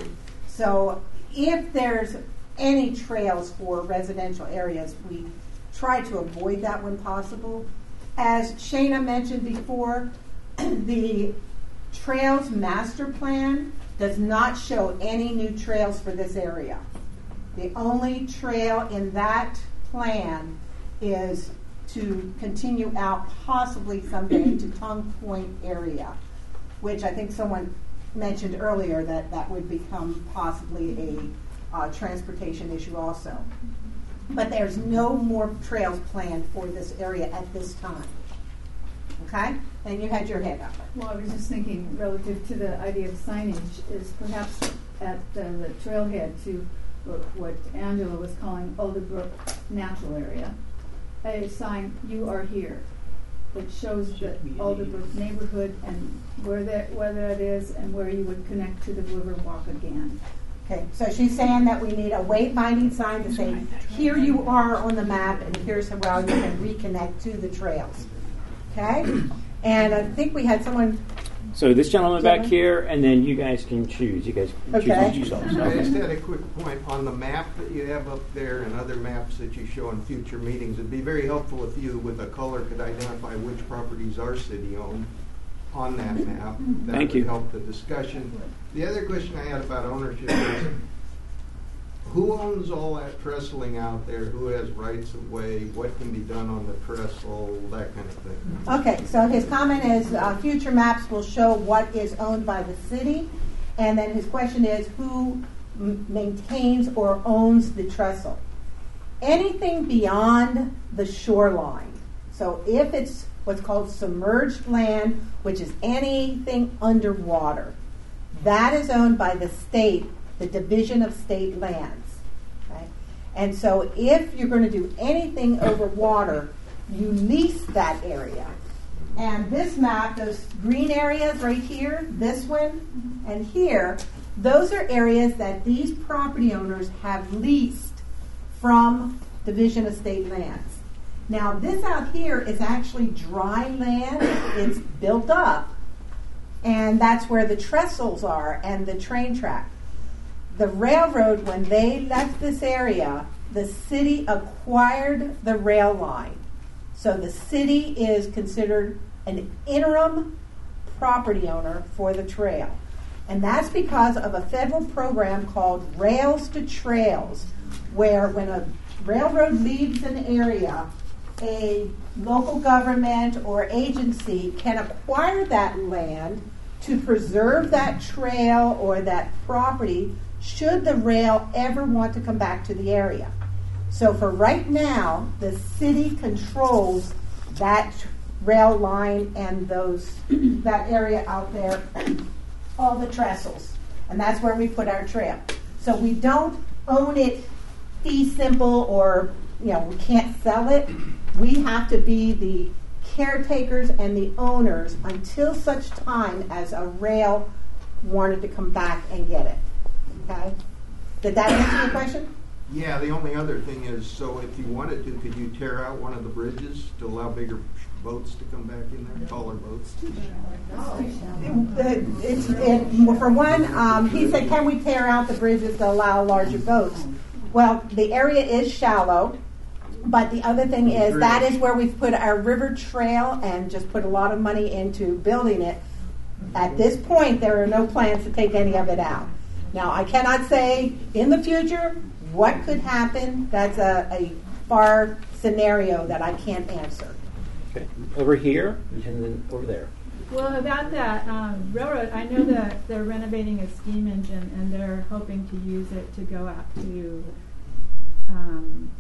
So if there's any trails for residential areas, we try to avoid that when possible. As Shana mentioned before, the Trails Master Plan does not show any new trails for this area. The only trail in that plan is to continue out possibly someday to Tongue Point area, which I think someone mentioned earlier that that would become possibly a uh, transportation issue also. But there's no more trails planned for this area at this time. Okay? And you had your hand up. Well, I was just thinking relative to the idea of signage is perhaps at uh, the trailhead to what Angela was calling Alderbrook Natural Area, a sign, "You are here," that shows the Alderbrook neighborhood and where that where that is and where you would connect to the river walk again. Okay, so she's saying that we need a wayfinding sign to say, here you are on the map and here's how you can reconnect to the trails. Okay? And I think we had someone... So this gentleman back Gentleman? here, and then you guys can choose. You guys can Okay. choose yourselves. I just Okay. had a quick point on the map that you have up there and other maps that you show in future meetings. It'd be very helpful if you, with a color, could identify which properties are city-owned on that map. That Thank would you. help the discussion. The other question I had about ownership is, who owns all that trestling out there? Who has rights of way? What can be done on the trestle? That kind of thing. Okay, so his comment is uh, future maps will show what is owned by the city, and then his question is who m- maintains or owns the trestle. Anything beyond the shoreline, so if it's what's called submerged land, which is anything underwater, that is owned by the state, the Division of State Lands. Okay? And so if you're going to do anything over water, you lease that area. And this map, those green areas right here, this one and here, those are areas that these property owners have leased from Division of State Lands. Now, this out here is actually dry land. It's built up. And that's where the trestles are and the train track. The railroad, when they left this area, the city acquired the rail line. So the city is considered an interim property owner for the trail. And that's because of a federal program called Rails to Trails, where when a railroad leaves an area, a local government or agency can acquire that land to preserve that trail or that property should the rail ever want to come back to the area. So for right now, the city controls that rail line and those that area out there, all the trestles. And that's where we put our trail. So we don't own it fee simple or, you know, we can't sell it. We have to be the caretakers and the owners until such time as a rail wanted to come back and get it. Okay? Did that answer your question? Yeah, the only other thing is, so if you wanted to, could you tear out one of the bridges to allow bigger boats to come back in there, taller boats? It, it's, it, for one, um, he said, can we tear out the bridges to allow larger boats? Well, the area is shallow. But the other thing is, that is where we've put our river trail and just put a lot of money into building it. At this point, there are no plans to take any of it out. Now, I cannot say in the future what could happen. That's a, a far scenario that I can't answer. Okay. Over here and then over there. Well, about that um, railroad, I know that they're renovating a steam engine, and they're hoping to use it to go out to. Um,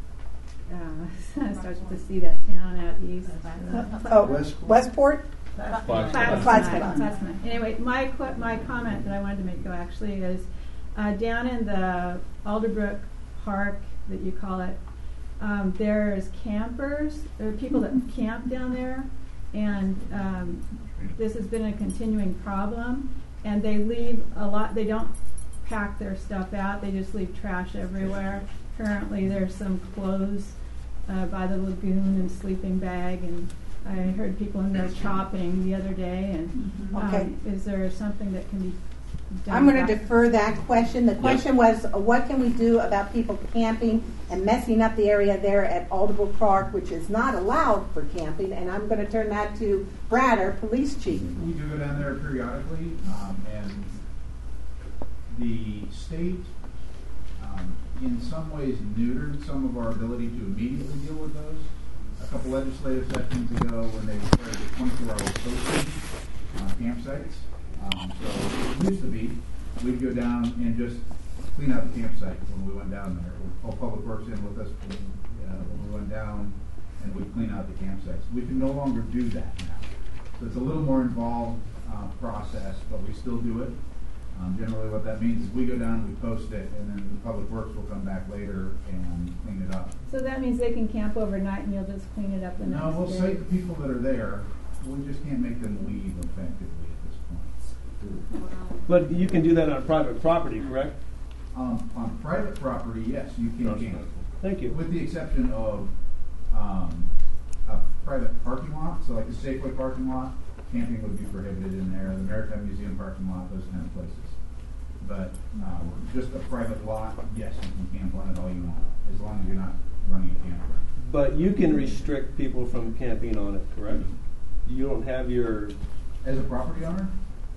uh, starts to see that town out east. Oh, Westport. Plattsmouth. Anyway, my qu- my comment that I wanted to make, though, actually, is uh, down in the Alderbrook Park that you call it. Um, there's campers. There are people that camp down there, and um, this has been a continuing problem. And they leave a lot. They don't pack their stuff out. They just leave trash everywhere. Currently, there's some clothes uh, by the lagoon and sleeping bag, and I heard people in there chopping the other day. And um, Okay. is there something that can be done? I'm going about- to defer that question. The question was, uh, what can we do about people camping and messing up the area there at Alderbrook Park, which is not allowed for camping? And I'm going to turn that to Brad, our police chief. We do go down there periodically, um, and the state, um, in some ways, neutered some of our ability to immediately deal with those. A couple legislative sessions ago, when they declared the twenty-four hour posting on campsites. Um, so it used to be, we'd go down and just clean out the campsite when we went down there. We'd call Public Works in with us when, uh, when we went down, and we'd clean out the campsites. We can no longer do that now. So it's a little more involved uh, process, but we still do it. Um, generally what that means is we go down, we post it, and then the Public Works will come back later and clean it up. So that means they can camp overnight, and you'll just clean it up the next day. No, we'll say the people that are there, we just can't make them leave effectively at this point. But you can do that on private property, correct? Um, on private property, yes, you can Okay. camp. Thank you. With the exception of um, a private parking lot, so like the Safeway parking lot, camping would be prohibited in there, the Maritime Museum parking lot, those kind of places. But um, just a private lot, yes, you can camp on it all you want, as long as you're not running a campground. But you can restrict people from camping on it, correct? You don't have your... As a property owner?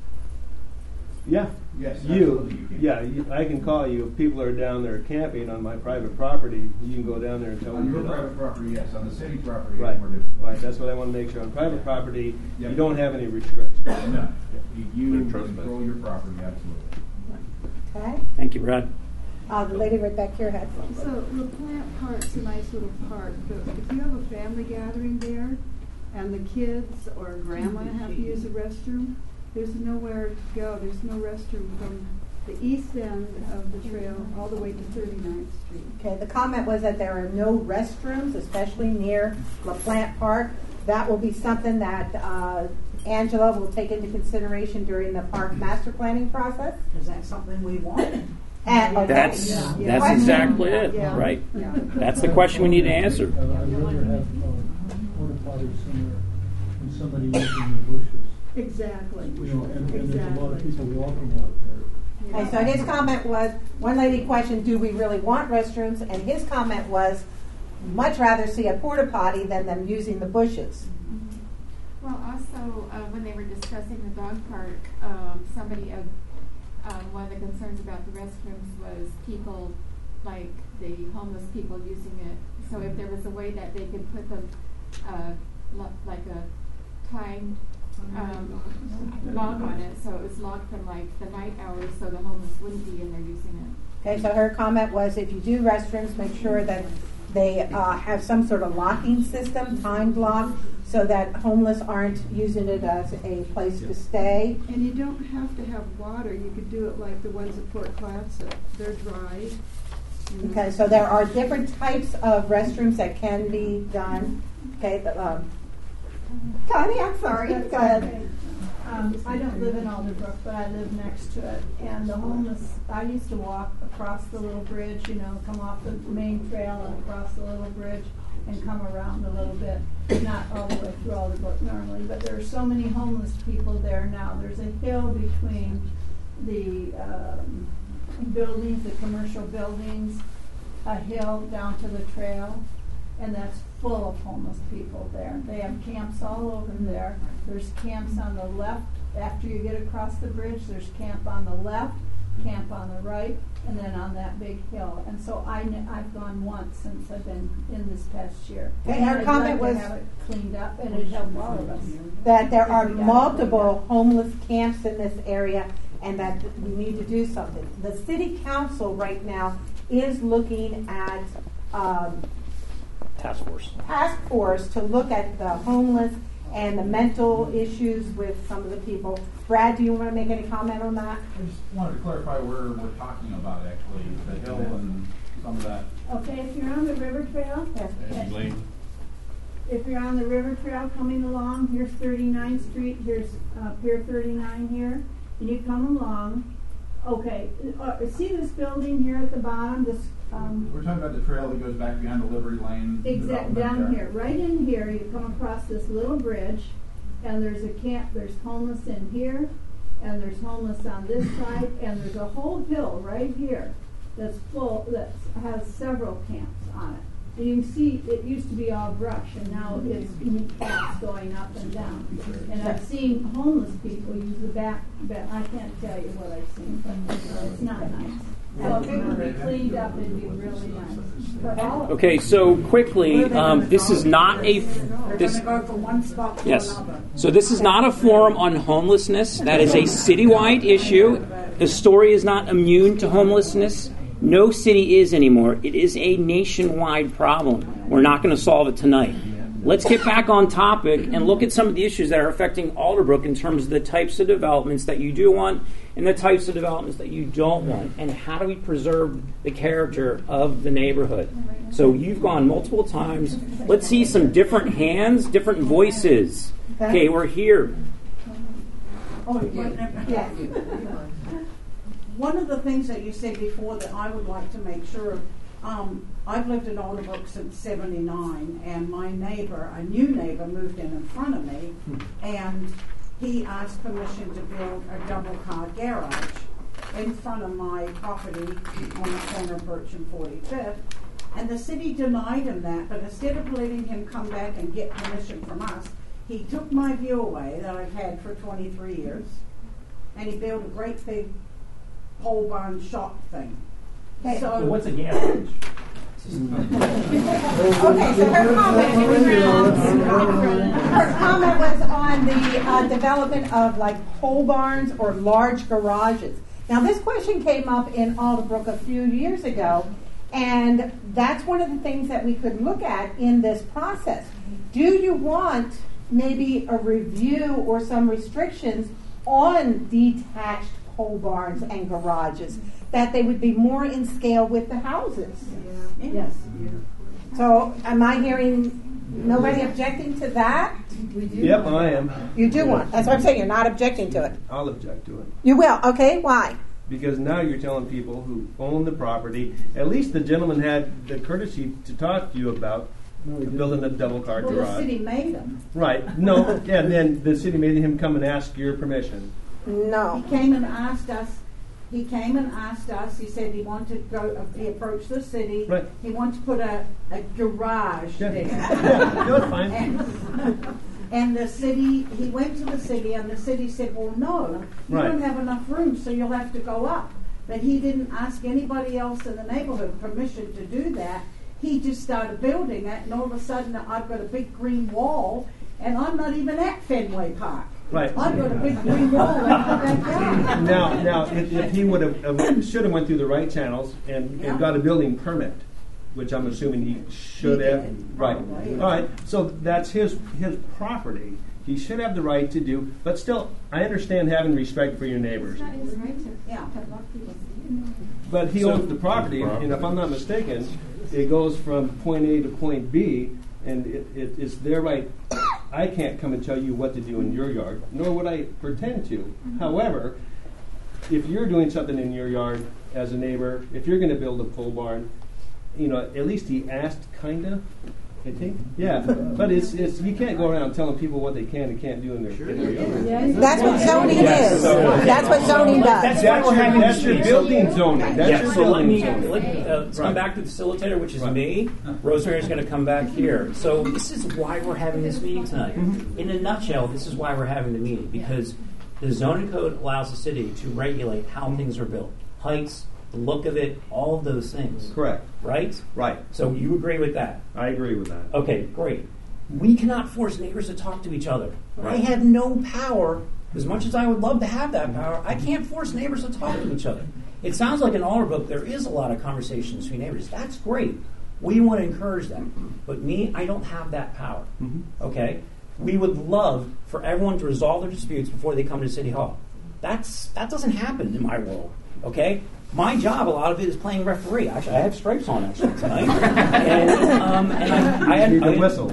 Yeah. Yes, You, absolutely you can. yeah, you, I can call you. If people are down there camping on my private property, you can go down there and tell On them your to get private off. property, yes. On the city property, Right, it's more difficult. right. That's what I want to make sure. On private property, Yep. you don't have any restrictions. No. You control your property, absolutely. Okay. Thank you, Brad. Uh, the lady right back here had one. So La Plante Park's a nice little park, but if you have a family gathering there and the kids or grandma have to use a restroom, there's nowhere to go. There's no restroom from the east end of the trail all the way to thirty-ninth Street. Okay, the comment was that there are no restrooms, especially near La Plante Park. That will be something that uh, Angela will take into consideration during the park master planning process. Is that something we want? And, okay. That's Yeah. that's Question. exactly it, Yeah. right? Yeah. That's the question we need to answer. I'd rather have uh, porta potties somewhere than somebody using the bushes. Exactly. You know, and, and there's a lot of Exactly. people walking out there. Okay, so his comment was, one lady questioned, do we really want restrooms? And his comment was, much rather see a porta potty than them using the bushes. Well, also, uh, when they were discussing the dog park, um, somebody, uh, um, one of the concerns about the restrooms was people, like the homeless people using it. So if there was a way that they could put them, uh, lo- like a timed um, lock on it, so it was locked from like the night hours, so the homeless wouldn't be in there using it. Okay, so her comment was, if you do restrooms, make sure that they uh, have some sort of locking system, timed lock, so that homeless aren't using it as a place to stay. And you don't have to have water. You could do it like the ones at Port Clatsop. They're dry. you know. Okay, so there are different types of restrooms that can be done. Okay, but, um, Connie, I'm sorry. Go ahead. Um, I don't live in Alderbrook, but I live next to it. And the homeless, I used to walk across the little bridge, you know, come off the main trail and across the little bridge and come around a little bit. Not all the way through Alderbrook normally, but there are so many homeless people there now. There's a hill between the um, buildings, the commercial buildings, a hill down to the trail, and that's full of homeless people there. They have camps all over there. There's camps on the left after you get across the bridge, there's camp on the left, camp on the right, and then on that big hill. And so I kn- I've gone once since I've been in this past year. Okay, And her I'd comment like to was- have it cleaned up, and it'd help all of us. That there are If we got it multiple homeless camps in this area and that we need to do something. The city council right now is looking at um, Task force. task force to look at the homeless and the mental issues with some of the people. Brad, do you want to make any comment on that? I just wanted to clarify where we're talking about, actually, the hill and some of that. Okay, if you're on the river trail, Yes. if you're on the river trail coming along, here's thirty-ninth Street, here's uh, Pier thirty-nine here, and you come along. Okay, uh, see this building here at the bottom? This um, We're talking about the trail that goes back behind the Liberty Lane. exact development down there. here, right in here. You come across this little bridge, and there's a camp. There's homeless in here, and there's homeless on this side, and there's a whole hill right here that's full that has several camps on it. And you can see it used to be all brush, and now it's paths going up and down. And I've seen homeless people use the back, back I can't tell you what I've seen, but it's not nice. So if it would be cleaned up, it'd be really nice. For all of Okay, so quickly, um, this is not a this. Go from one spot to Yes. another. So this is not a forum on homelessness. That is a citywide issue. The story is not immune to homelessness. No city is anymore. It is a nationwide problem. We're not going to solve it tonight. Let's get back on topic and look at some of the issues that are affecting Alderbrook in terms of the types of developments that you do want and the types of developments that you don't want, and how do we preserve the character of the neighborhood. So you've gone multiple times. Let's see some different hands, different voices. Okay, we're here. Oh, yeah. One of the things that you said before that I would like to make sure of, um, I've lived in Alderbrook since seventy-nine, and my neighbor, a new neighbor, moved in in front of me, and he asked permission to build a double-car garage in front of my property on the corner of Birch and forty-fifth, and the city denied him that, but instead of letting him come back and get permission from us, he took my view away that I've had for twenty-three years, and he built a great big pole barn shop thing. Okay. So, So what's a garage? Okay, so her comment, her comment was on the uh, development of like pole barns or large garages. Now, this question came up in Alderbrook a few years ago, and that's one of the things that we could look at in this process. Do you want maybe a review or some restrictions on detached pole barns and garages, that they would be more in scale with the houses? yeah. Yes. So, am I hearing nobody objecting to that? Yep, I am. You do want. That's what I'm saying. You're not objecting to it. I'll object to it. You will. Okay. Why? Because now you're telling people who own the property, at least the gentleman had the courtesy to talk to you about building a double car Well, garage. the city made them. Right. No, and then the city made him come and ask your permission. No. He came and asked us. He came and asked us. He said he wanted to go. Uh, he approached the city. Right. He wanted to put a, a garage Yeah. there. Yeah, that's fine. And, and the city. He went to the city, and the city said, "Well, no, you Right. don't have enough room, so you'll have to go up." But he didn't ask anybody else in the neighborhood permission to do that. He just started building it, and all of a sudden, I've got a big green wall, and I'm not even at Fenway Park. Right. I've got a big green wall in my backyard. Now, now, if, if he would have, uh, should have went through the right channels and, Yeah. and got a building permit, which I'm assuming he should He have. did, Right. probably. All right. So that's his his property. He should have the right to do. But still, I understand having respect for your neighbors. It's not his right to Yeah. to block people. But he So- owns the property, and if I'm not mistaken, it goes from point A to point B, and it, it, it's their right. I can't come and tell you what to do in your yard, nor would I pretend to. Mm-hmm. However, if you're doing something in your yard as a neighbor, if you're going to build a pole barn, you know, at least he asked, kinda. I think, yeah, but it's it's you can't go around telling people what they can and can't do in their, in their yard. That's what zoning Yes. is. That's what zoning does. That's That's why we're your, having that's this your meeting. building zoning. That's Yeah, your so let building me zoning. let, uh, let's come Right. back to the facilitator, which is Right. me. Rosemary's going to come back here. So this is why we're having this meeting tonight. In a nutshell, this is why we're having the meeting, because The zoning code allows the city to regulate how things are built, heights, the look of it, all of those things. Correct. Right? Right. So you agree with that? I agree with that. Okay, great. We cannot force neighbors to talk to each other. Right. I have no power, as much as I would love to have that power, I can't force neighbors to talk to each other. It sounds like in Alderbrook there is a lot of conversations between neighbors. That's great. We want to encourage that. But me, I don't have that power. Mm-hmm. Okay? We would love for everyone to resolve their disputes before they come to City Hall. That's That doesn't happen in my world. Okay? My job, a lot of it is playing referee. Actually, I have stripes on actually tonight, and, um, and I, I had Need the I had- whistle.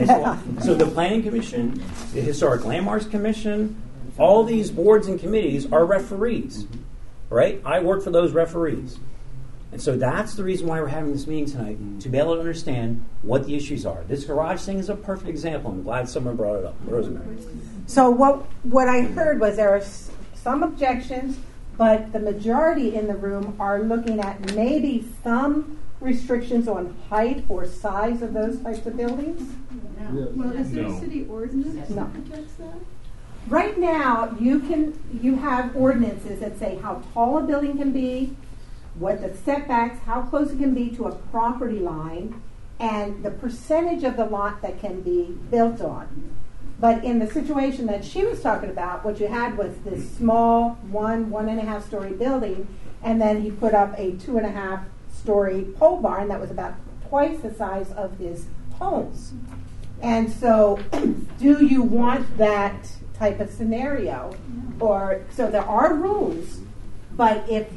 So the Planning Commission, the Historic Landmarks Commission, all these boards and committees are referees, right? I work for those referees, and so that's the reason why we're having this meeting tonight, to be able to understand what the issues are. This garage thing is a perfect example. I'm glad someone brought it up, Rosemary. So what what I heard was there are s- some objections, but the majority in the room are looking at maybe some restrictions on height or size of those types of buildings. Well, is there No. a city ordinance No. that protects that? Right now, you can you have ordinances that say how tall a building can be, what the setbacks, how close it can be to a property line, and the percentage of the lot that can be built on. But in the situation that she was talking about, what you had was this small one, one and a half story building, and then he put up a two and a half story pole barn that was about twice the size of his homes. And so, do you want that type of scenario? Or so there are rules, but if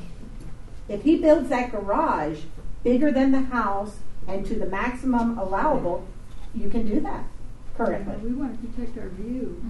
if he builds that garage bigger than the house and to the maximum allowable, you can do that currently. We want to protect our view.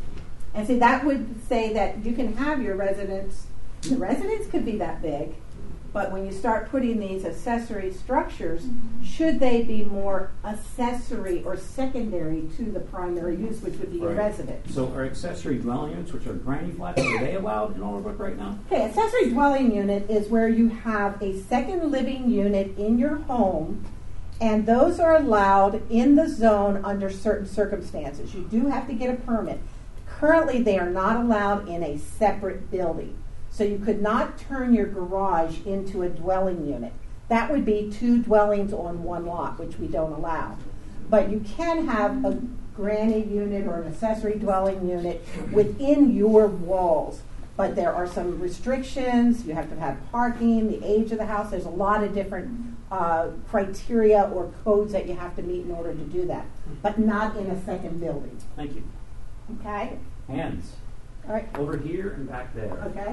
And see, that would say that you can have your residence, the residence could be that big, but when you start putting these accessory structures, should they be more accessory or secondary to the primary use, which would be your Right. residence? So are accessory dwelling units, which are granny flats, are they allowed in Alderbrook right now? Okay, accessory dwelling unit is where you have a second living unit in your home, and those are allowed in the zone under certain circumstances. You do have to get a permit. Currently, they are not allowed in a separate building. So you could not turn your garage into a dwelling unit. That would be two dwellings on one lot, which we don't allow. But you can have a granny unit or an accessory dwelling unit within your walls. But there are some restrictions. You have to have parking, the age of the house. There's a lot of different uh, criteria or codes that you have to meet in order to do that. But not in a second building. Thank you. Okay? Hands. All right. Over here and back there. Okay.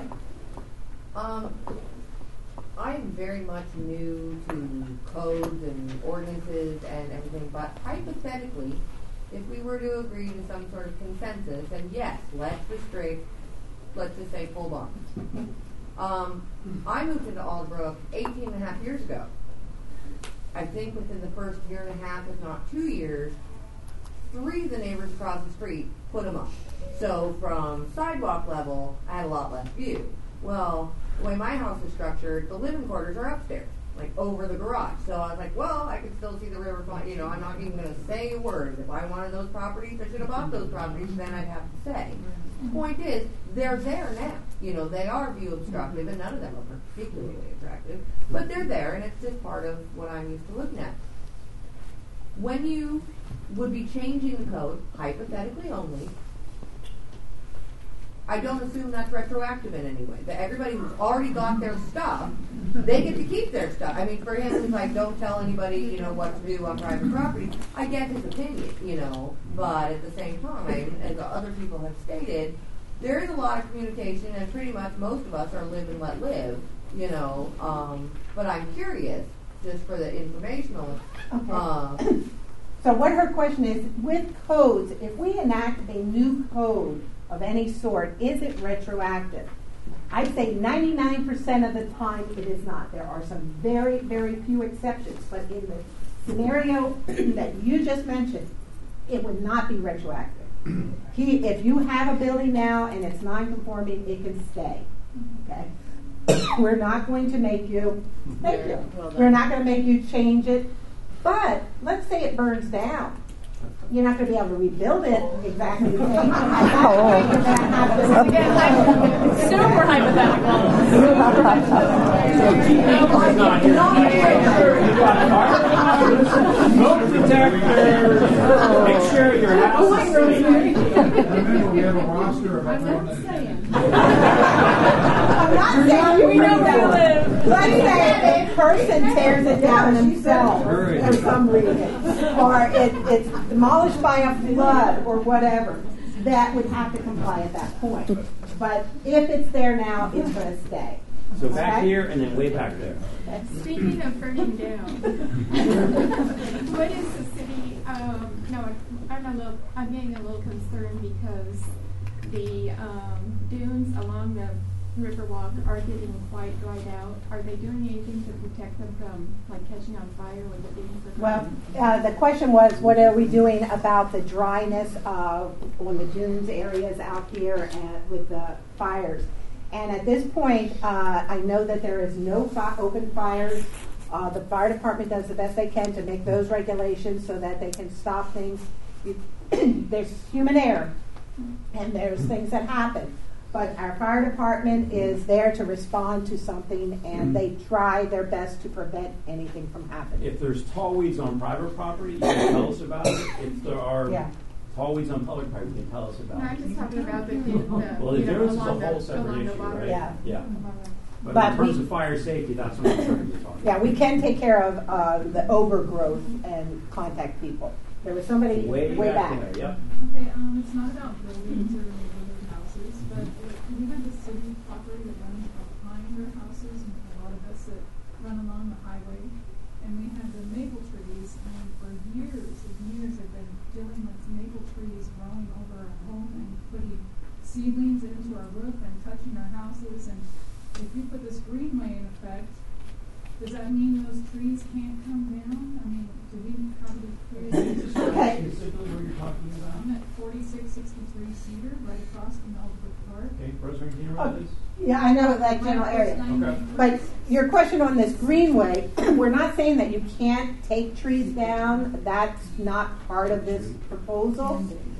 Um, I'm very much new to codes and ordinances and everything, but hypothetically, if we were to agree to some sort of consensus, and yes, let's restrict, let's just say full barns. Um, I moved into Alderbrook eighteen and a half years ago. I think within the first year and a half, if not two years, three of the neighbors across the street put them up. So from sidewalk level, I had a lot less view. Well, the way my house is structured, the living quarters are upstairs, like over the garage. So I was like, well, I can still see the riverfront. You know, I'm not even going to say a word. If I wanted those properties, I should have bought those properties. Then I'd have to say. The point is, they're there now. You know, they are view obstructive, and none of them are particularly attractive. But they're there, and it's just part of what I'm used to looking at. When you would be changing the code, hypothetically only, I don't assume that's retroactive in any way. That everybody who's already got their stuff, they get to keep their stuff. I mean, for instance, like, don't tell anybody, you know, what to do on private property. I get his opinion, you know, but at the same time, as other people have stated, there is a lot of communication, and pretty much most of us are live and let live, you know. Um, but I'm curious, just for the informational. Okay. Uh, So what her question is, with codes, if we enact a new code of any sort, is it retroactive? I'd say ninety-nine percent of the time it is not. There are some very, very few exceptions, but in the scenario that you just mentioned, it would not be retroactive. He, if you have a building now and it's non-conforming, it can stay. Okay? We're not going to make you, thank you. Well done. We're not going to make you change it. But let's say it burns down. you're not going to be able to rebuild it exactly the same. At that point, you're going to have to Again, super Smoke detector. Make sure your house is safe. Remember, we have a roster of everyone that I'm not saying you know where you live. Let's say a person tears it down himself for some reason, or it, it's demolished by a flood or whatever. That would have to comply at that point. But if it's there now, it's going to stay. So back Okay? here and then way back there. Speaking of burning down, what is the city? Um, no, I'm a little. I'm getting a little concerned because the um, dunes along the Riverwalk are getting quite dried out. Are they doing anything to protect them from like catching on fire when the dunes are Well, dry? uh, the question was, what are we doing about the dryness of on the dunes areas out here and with the fires? And at this point, uh, I know that there is no fi- open fires. Uh, the fire department does the best they can to make those regulations so that they can stop things. You, there's human error, and there's things that happen. But our fire department is there to respond to something, and they try their best to prevent anything from happening. If there's tall weeds on private property, you can tell us about it. If there are Yeah. tall weeds on public property, you can tell us about No, it. I'm just talking about the, the Well, the you know, difference is a along whole the, separate along the issue, water. right? Yeah. Yeah. But, But in terms we- of fire safety, that's what I'm trying to talk about. Yeah, we can take care of uh, the overgrowth and contact people. There was somebody way, Way back. back there, yep. Okay, um, it's not about buildings or removing houses, but we have the city property that runs behind our houses, and a lot of us that run along the highway, and we have the maple trees, and for years and years have been dealing with maple trees growing over our home and putting seedlings into our roof and touching our houses, and if you put this greenway in effect, does that mean those trees can't come down? I mean, do we have to create? Okay. Specifically where you're talking about? I'm at forty-six sixty-three Cedar, right across from Elbrook Park. Okay, Rosemary, can you Oh, run this? Yeah, I know that general area. Okay. But your question on this greenway, we're not saying that you can't take trees down. That's not part of this proposal.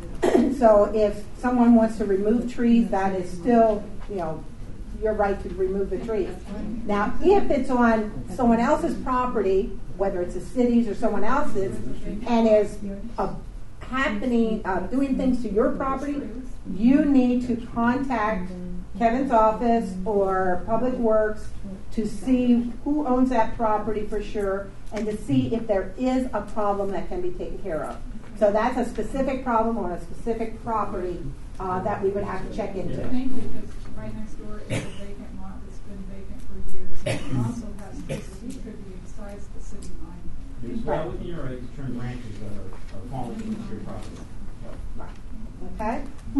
So if someone wants to remove trees, that is still, you know, your right to remove the trees. Now, if it's on someone else's property, whether it's the city's or someone else's, and is uh, happening, uh, doing things to your property, you need to contact Kevin's office or Public Works to see who owns that property for sure, and to see if there is a problem that can be taken care of. So that's a specific problem on a specific property uh, that we would have to check into. Thank you, because right next door is a vacant lot that's been vacant for years, and it also has spaces we could be besides the city line. There's well within your right to turn branches that are, are falling into your property. Okay?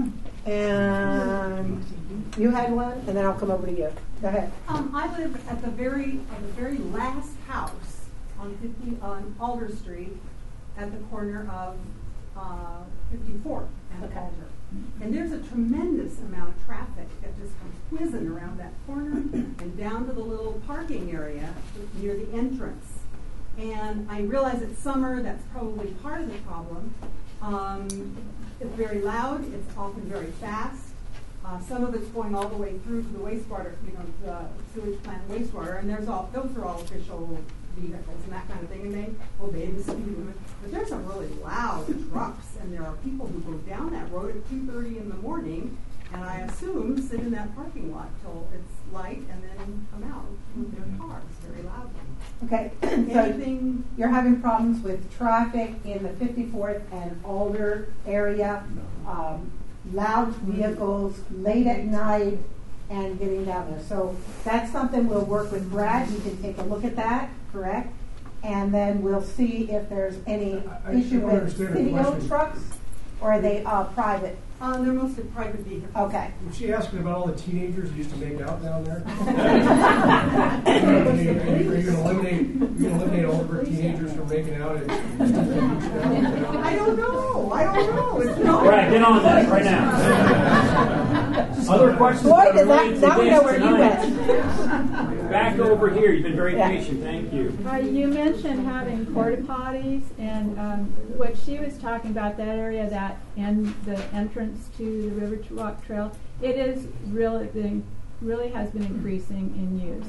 And you had one, and then I'll come over to you. Go ahead. Um, I live at the very, at the very last house on fifty, on Alder Street, at the corner of, uh, fifty-fourth and Okay. Alder. And there's a tremendous amount of traffic that just comes whizzing around that corner and down to the little parking area near the entrance. And I realize it's summer, that's probably part of the problem. Um, it's very loud, it's often very fast. Uh, some of it's going all the way through to the wastewater, you know, the sewage plant and wastewater, and there's all, those are all official vehicles and that kind of thing, and they obey the speed limit. But there's some really loud trucks, and there are people who go down that road at two thirty in the morning, and I assume sit in that parking lot till it's light, and then come out with their cars very loudly. Okay, Anything? so you're having problems with traffic in the fifty-fourth and Alder area, um, loud vehicles, late at night, and getting down there. So that's something we'll work with Brad. You can take a look at that, correct? And then we'll see if there's any I- I issue don't with understand the city-owned question. trucks, or are they uh, private? Uh, they're mostly private vehicles. Okay. Was she asking about all the teenagers who used to make out down there? Are you going to eliminate? You going to eliminate all the teenagers from making out at? I don't know. I don't know. It's All not. right, get on that right now. Other questions? Boy, that are does that- related to now we this know where you tonight? Back might go over here. You've been very Yeah. patient. Thank you. Uh, you mentioned having porta potties, and um, what she was talking about, that area, that and the entrance to the River Walk Trail, it is really been, really has been increasing in use,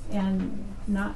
and not.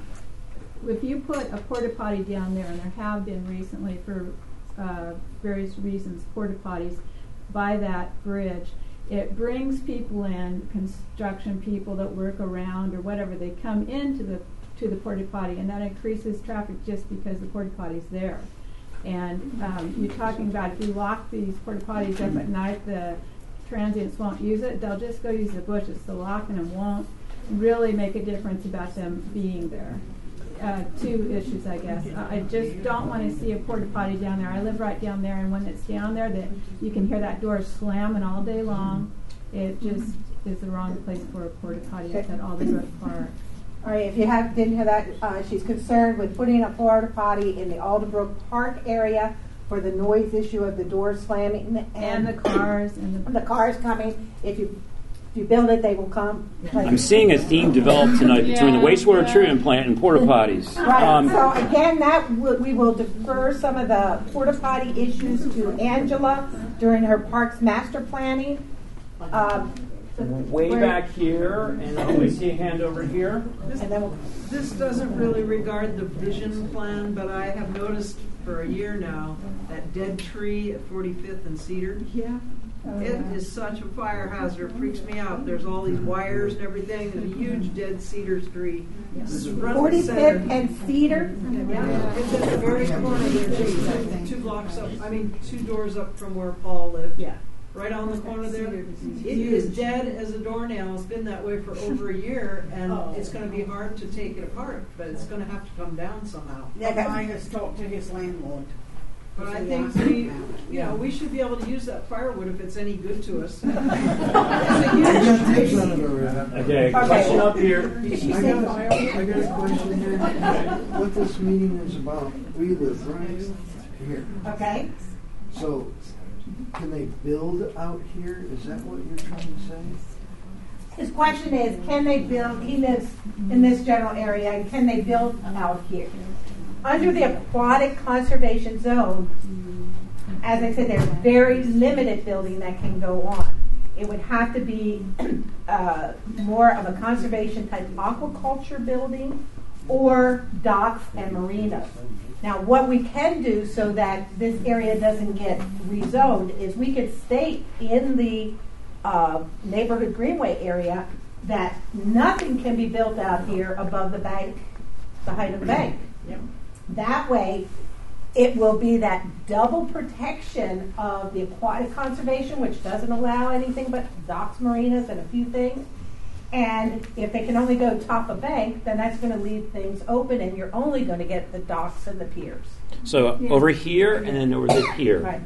If you put a porta potty down there, and there have been recently for uh, various reasons, porta potties by that bridge, it brings people in, construction people that work around or whatever. They come into the to the porta potty, and that increases traffic just because the porta potty's there. And um, you're talking about if you lock these porta potties up at night, the transients won't use it. They'll just go use the bushes. So locking them won't really make a difference about them being there. Uh, two issues, I guess. Uh, I just don't want to see a porta potty down there. I live right down there, and when it's down there, that you can hear that door slamming all day long. It just is the wrong place for a porta potty at that Alderbrook Park. All right, if you have, didn't hear that, uh, she's concerned with putting a porta potty in the Alderbrook Park area for the noise issue of the door slamming and, And the cars and the, the cars coming. If you If you build it, they will come. I'm seeing a theme develop tonight between the wastewater yeah. treatment plant and porta potties. Right. Um, so again, that w- we will defer some of the porta potty issues to Angela during her parks master planning. Um, way back here, and I only see a hand over here. This, and then we'll, this doesn't really regard the vision plan, but I have noticed for a year now that dead tree at forty-fifth and Cedar. Yeah. Oh, it yeah. is such a fire hazard. It freaks me out. There's all these wires and everything. There's a huge dead cedar tree. forty-fifth and Cedar? Yeah. It's at the very corner there, just two blocks up, I mean, two doors up from where Paul lived. Yeah. Right on the corner there. It is dead as a doornail. It's been that way for over a year, and oh. it's going to be hard to take it apart, but it's going to have to come down somehow. Yeah, guy has talked to his landlord. But I think we, you know, we should be able to use that firewood if it's any good to us. It's a huge tree. Okay, question up here. I got, a, I got a question here. What this meeting is about, we live right here. Okay. So, can they build out here? Is that what you're trying to say? His question is, can they build, he lives in this general area, and can they build out here? Under the aquatic conservation zone, as I said, there's very limited building that can go on. It would have to be uh, more of a conservation type aquaculture building or docks and marinas. Now, what we can do so that this area doesn't get rezoned is we could state in the uh, neighborhood greenway area that nothing can be built out here above the bank, the height of the bank. Yep. That way, it will be that double protection of the aquatic conservation, which doesn't allow anything but docks, marinas, and a few things. And if they can only go top of bank, then that's going to leave things open, and you're only going to get the docks and the piers. So yeah. over here, and then over this here. Right.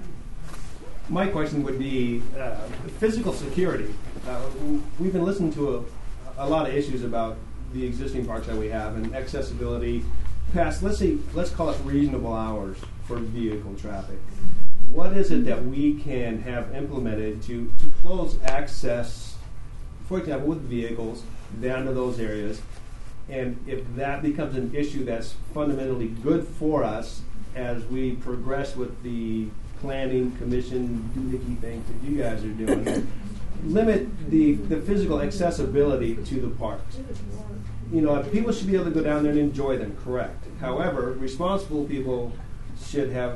My question would be uh, physical security. Uh, we've been listening to a, a lot of issues about the existing parks that we have and accessibility past, let's say, let's call it reasonable hours for vehicle traffic. What is it that we can have implemented to, to close access, for example, with vehicles down to those areas? And if that becomes an issue that's fundamentally good for us as we progress with the planning commission doohickey things that you guys are doing, limit the, the physical accessibility to the parks. You know, people should be able to go down there and enjoy them, correct. However, responsible people should have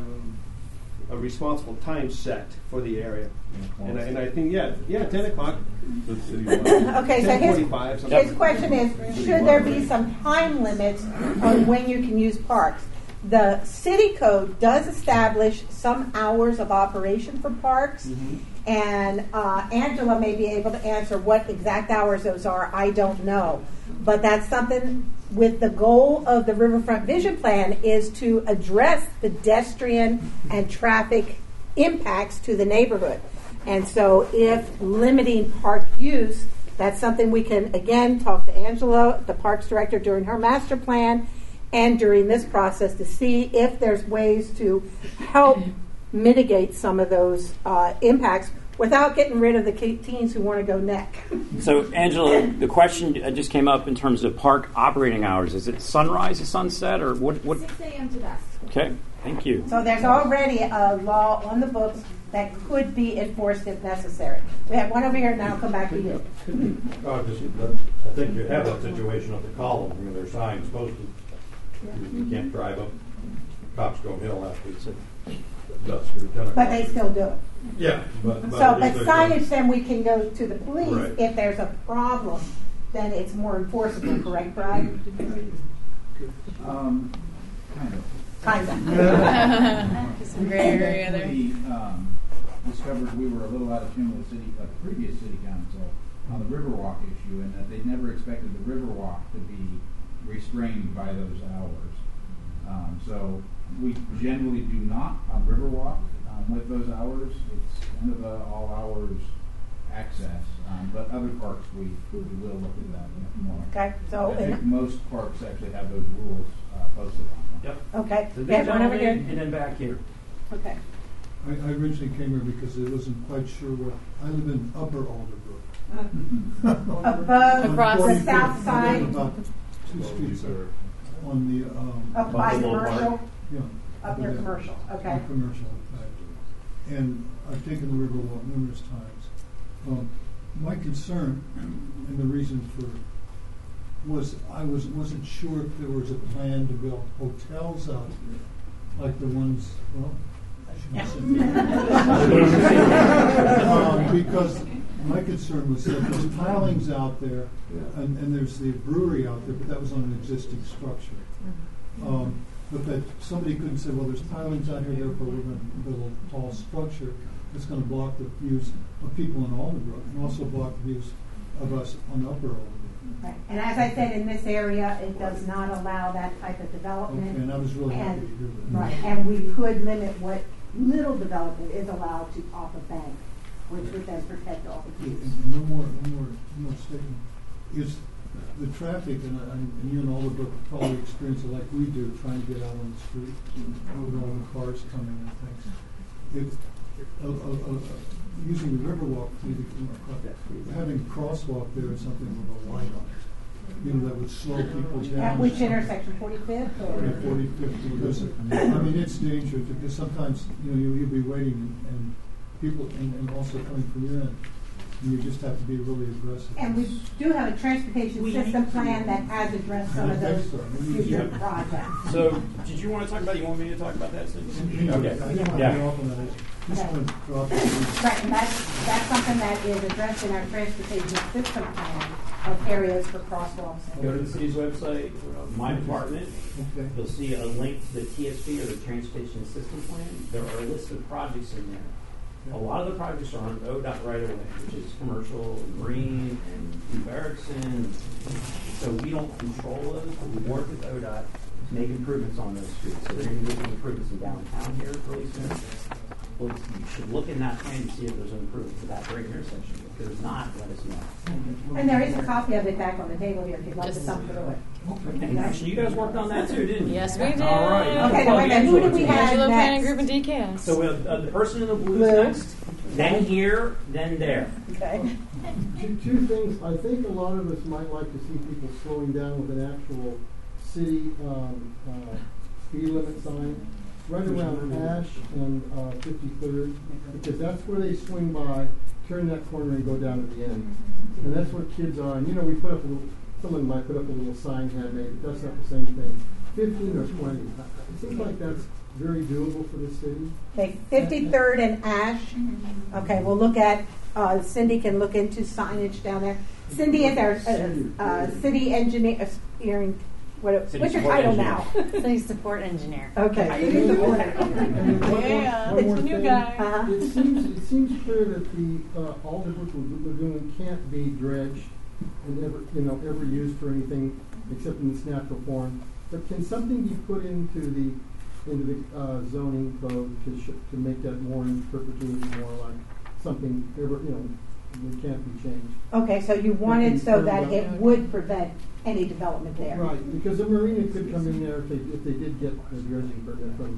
a responsible time set for the area. And I, and I think, yeah, yeah, ten o'clock. Okay, so his, his question is, should there be some time limits on when you can use parks? The city code does establish some hours of operation for parks, mm-hmm. and uh, Angela may be able to answer what exact hours those are. I don't know. But that's something with the goal of the Riverfront Vision Plan is to address pedestrian and traffic impacts to the neighborhood. And so if limiting park use, that's something we can, again, talk to Angela, the Parks Director, during her master plan and during this process to see if there's ways to help mitigate some of those uh, impacts without getting rid of the ki- teens who want to go neck. So, Angela, the question uh, just came up in terms of park operating hours. Is it sunrise to sunset, or what? what? six a.m. to dusk. Okay, thank you. So there's already a law on the books that could be enforced if necessary. We have one over here, and now I'll come back to you. Uh, just, I think you have that situation at the column. I mean, there's signs posted. You, you can't drive up Copscombe Hill after it's at dusk or ten o'clock. But they still do it. Yeah. But, but so, but there's signage, then we can go to the police. Right. If there's a problem, then it's more enforceable, correct, Brian? Um, kind of. Kind of. Some gray area there. We um, discovered we were a little out of tune with city, uh, the previous city council on the Riverwalk issue, and that they'd never expected the Riverwalk to be restrained by those hours. Um, so we generally do not on Riverwalk um, with those hours. It's kind of a all hours access, um, but other parks we, we will look at that more. Okay, so I think most parks actually have those rules uh, posted on them. Yep. Okay. So Yeah, this one over gentleman, here. and then back here. Okay. I, I originally came here because I wasn't quite sure what, I live in Upper Alderbrook. Above On the forty-fifth, south side. About two streets there, on the, um. Up by commercial? Yeah. Up near there. commercial, okay. Up commercial, in fact. And I've taken the Riverwalk numerous times. Um, my concern, and the reason for, was I was, wasn't sure if there was a plan to build hotels out there, like the ones, well, I shouldn't say. um, because my concern was that there's pilings out there, and, and there's the brewery out there, but that was on an existing structure. Um, but that somebody couldn't say, well, there's pilings out here, therefore we're going to build a tall structure that's going to block the views of people in Alderbrook, and also block the views of us on Upper Alderbrook. Right. And as I said, in this area, it does not allow that type of development. Okay, and I was really happy to and, hear that. Right, and we could limit what little development is allowed to off a bank, which would then protect all the views. And no more, no more, no more statement. Is the traffic, and, I, and you and Alderbrook probably experience it like we do, trying to get out on the street with all the cars coming and things. If, uh, uh, uh, using the Riverwalk, having a crosswalk there or something with a light on it, you know, that would slow people down. At which intersection, forty-fifth? Or? Yeah, forty-fifth, because, I mean, it's dangerous, because sometimes, you know, you, you'll be waiting, and, and people, and, and also coming from your end, and you just have to be really aggressive. And we do have a transportation system plan that has addressed some of those future projects. So, did you want to talk about? You want me to talk about that? Okay. Okay. Yeah. Just want to drop it. Right, and that's, that's something that is addressed in our transportation system plan of areas for crosswalks. Go to the city's website, uh, my department. Okay. You'll see a link to the T S P or the Transportation System Plan. There are a list of projects in there. A lot of the projects are on O D O T right away, which is commercial, marine, and New Erickson. So we don't control those, but we work with O D O T to make improvements on those streets. So they're going to make improvements in downtown here really soon. Well, you should look in that plan to see if there's an improvement for that great intersection. If there's not, let us know. And there is a copy of it back on the table here if you'd like to thumb through it. And actually, you guys worked on that too, didn't you? Yes, we did. All right. Okay, now wait a minute. Who did we have Angelo Planning next? Group and D C A S. So we have uh, the person in the blue Blue. is next, then here, then there. Okay. Two, two things. I think a lot of us might like to see people slowing down with an actual city um, uh, speed limit sign right around Ash and uh, fifty-third, because that's where they swing by, turn that corner, and go down at the end. And that's what kids are. And you know, we put up a little, someone might put up a little sign handmade, but that's not the same thing. fifteen or twenty. It seems like that's very doable for the city. Okay, fifty-third and Ash. Okay, we'll look at, uh, Cindy can look into signage down there. Cindy is our uh, uh, city engineer, engineering, what, City what's your support title engineer. now? City support engineer. Okay. City support engineer. Yeah, One it's more the new thing. guy. Uh-huh. It seems it seems clear that the uh, Alderbrook Lagoon can't be dredged and ever you know ever used for anything except in its natural form. But can something be put into the into the uh, zoning code to sh- to make that more in perpetuity, more like something ever you know that can't be changed? Okay, so you want it so that it would prevent any development there. Right, because a marina could come in there if they if they did get a dredging permit from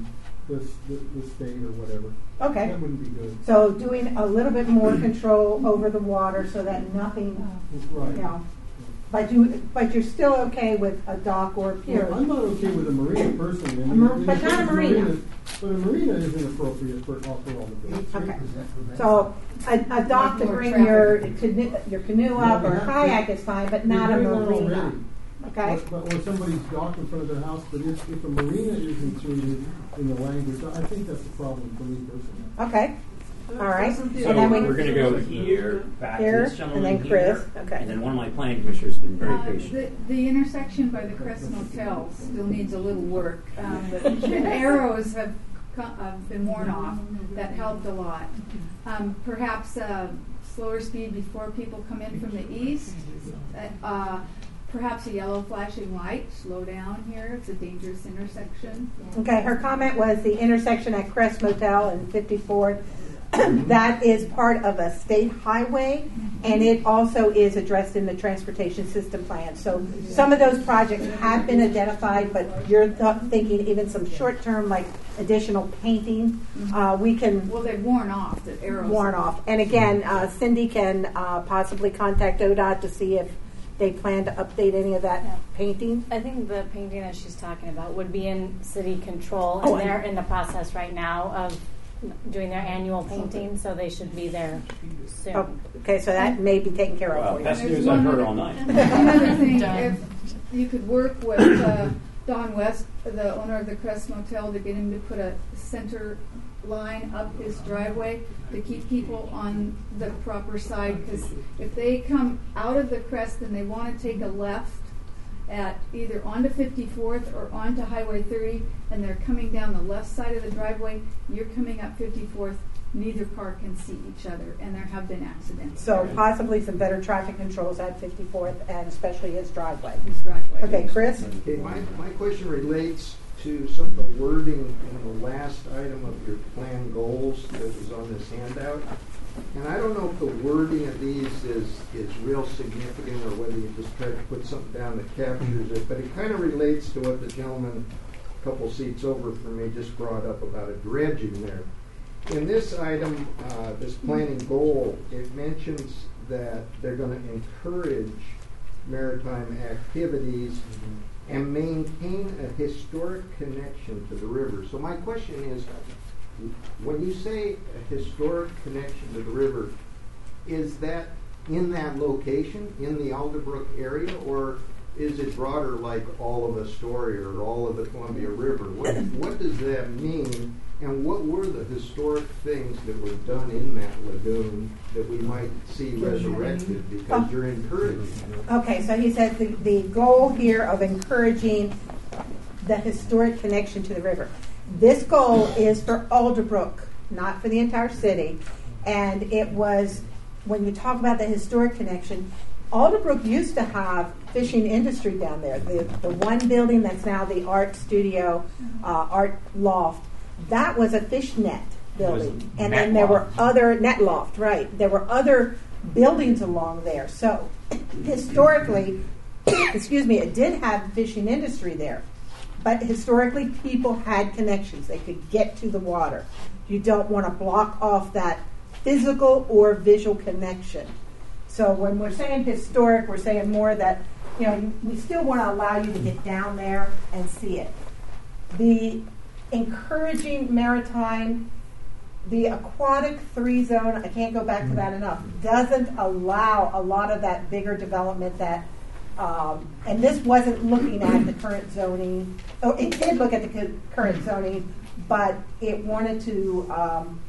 the, the, the state or whatever. Okay. That wouldn't be good. So doing a little bit more control over the water so that nothing, Right. you know, but you, but you're still okay with a dock or a pier. Well, I'm not okay with a marina personally. I A mean, mar- in but not a terms of marina. marinas- But a marina is inappropriate for, for all the boats. Okay. So a, a dock to bring your canoe, your canoe up or kayak is fine, but not a We're doing that marina. already. Okay. But, but or somebody's dock in front of their house, but if, if a marina is included in the language, I think that's a problem for me personally. Okay. All right. So and then we, we're going to go here, back here, to this gentleman and then Chris. here, Okay. and then one of my planning commissioners has been very Uh, patient. the, the intersection by the Crest Motel still needs a little work. Um, the, the arrows have, co- have been worn off. That helped a lot. Um, perhaps uh, slower speed before people come in from the east. Uh, perhaps a yellow flashing light. Slow down here. It's a dangerous intersection. Okay. Her comment was the intersection at Crest Motel and fifty-fourth. That is part of a state highway, and it also is addressed in the transportation system plan. So some of those projects have been identified, but you're th- thinking even some short term, like additional painting. Uh, we can. Well, they've worn off. The arrows Worn off. And again, uh, Cindy can uh, possibly contact O D O T to see if they plan to update any of that painting. I think the painting that she's talking about would be in city control, Oh, and and- they're in the process right now of doing their annual painting, so they should be there soon. Oh, okay, so that may be taken care of. Wow, for you. best news I've heard all night. Another thing, Done. if you could work with uh, Don West, the owner of the Crest Motel, to get him to put a center line up his driveway to keep people on the proper side, because if they come out of the Crest and they want to take a left at either onto fifty-fourth or onto Highway thirty, and they're coming down the left side of the driveway, you're coming up fifty-fourth, neither car can see each other, and there have been accidents. So possibly some better traffic controls at fifty-fourth and especially his driveway. His driveway. Okay, Chris? Okay, my, my question relates to some of the wording in the last item of your plan goals that was on this handout. And I don't know if the wording of these is, is real significant or whether you just try to put something down that captures it, but it kind of relates to what the gentleman a couple seats over from me just brought up about a dredging there. In this item, uh, this planning goal, it mentions that they're going to encourage maritime activities and maintain a historic connection to the river. So my question is, when you say a historic connection to the river, is that in that location, in the Alderbrook area, or is it broader like all of Astoria or all of the Columbia River? What, what does that mean, and what were the historic things that were done in that lagoon that we might see resurrected because you're encouraging it? Okay, so he said the, the goal here of encouraging the historic connection to the river. This goal is for Alderbrook, not for the entire city. And it was, when you talk about the historic connection, Alderbrook used to have fishing industry down there. The, the one building that's now the art studio, uh, art loft, that was a fish net building. And then there were other, net loft, right. There were other buildings along there. So historically, excuse me, it did have fishing industry there. But historically, people had connections. They could get to the water. You don't want to block off that physical or visual connection. So when we're saying historic, we're saying more that, you know, we still want to allow you to get down there and see it. The encouraging maritime, the aquatic three zone, I can't go back to that enough, doesn't allow a lot of that bigger development that Um, and this wasn't looking at the current zoning. Oh, it did look at the cu- current zoning, but it wanted to um,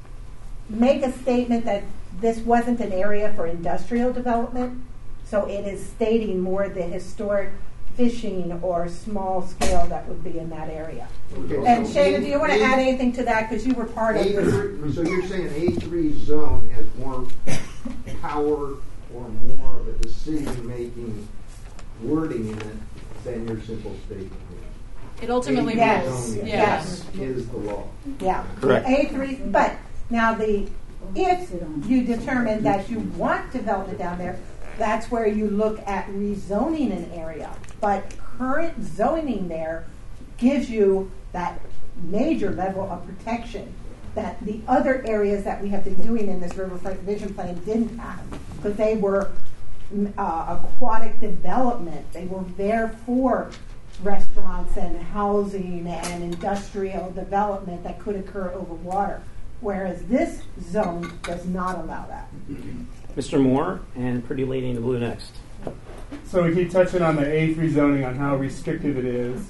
make a statement that this wasn't an area for industrial development. So it is stating more the historic fishing or small scale that would be in that area. Okay, And so Shana, do you want to A- add anything to that? Because you were part of A this. three, so you're saying A three zone has more power or more of a decision-making wording in it than your simple statement? It ultimately Yes, A three zone yes. is the law. Yeah. Correct. A three, but now the, if you determine that you want development down there, that's where you look at rezoning an area. But current zoning there gives you that major level of protection that the other areas that we have been doing in this riverfront vision plan didn't have, because they were uh, aquatic development. They were there for restaurants and housing and industrial development that could occur over water, whereas this zone does not allow that. Mister Moore and Pretty Lady in the Blue next. So we keep touching on the A three zoning, on how restrictive it is.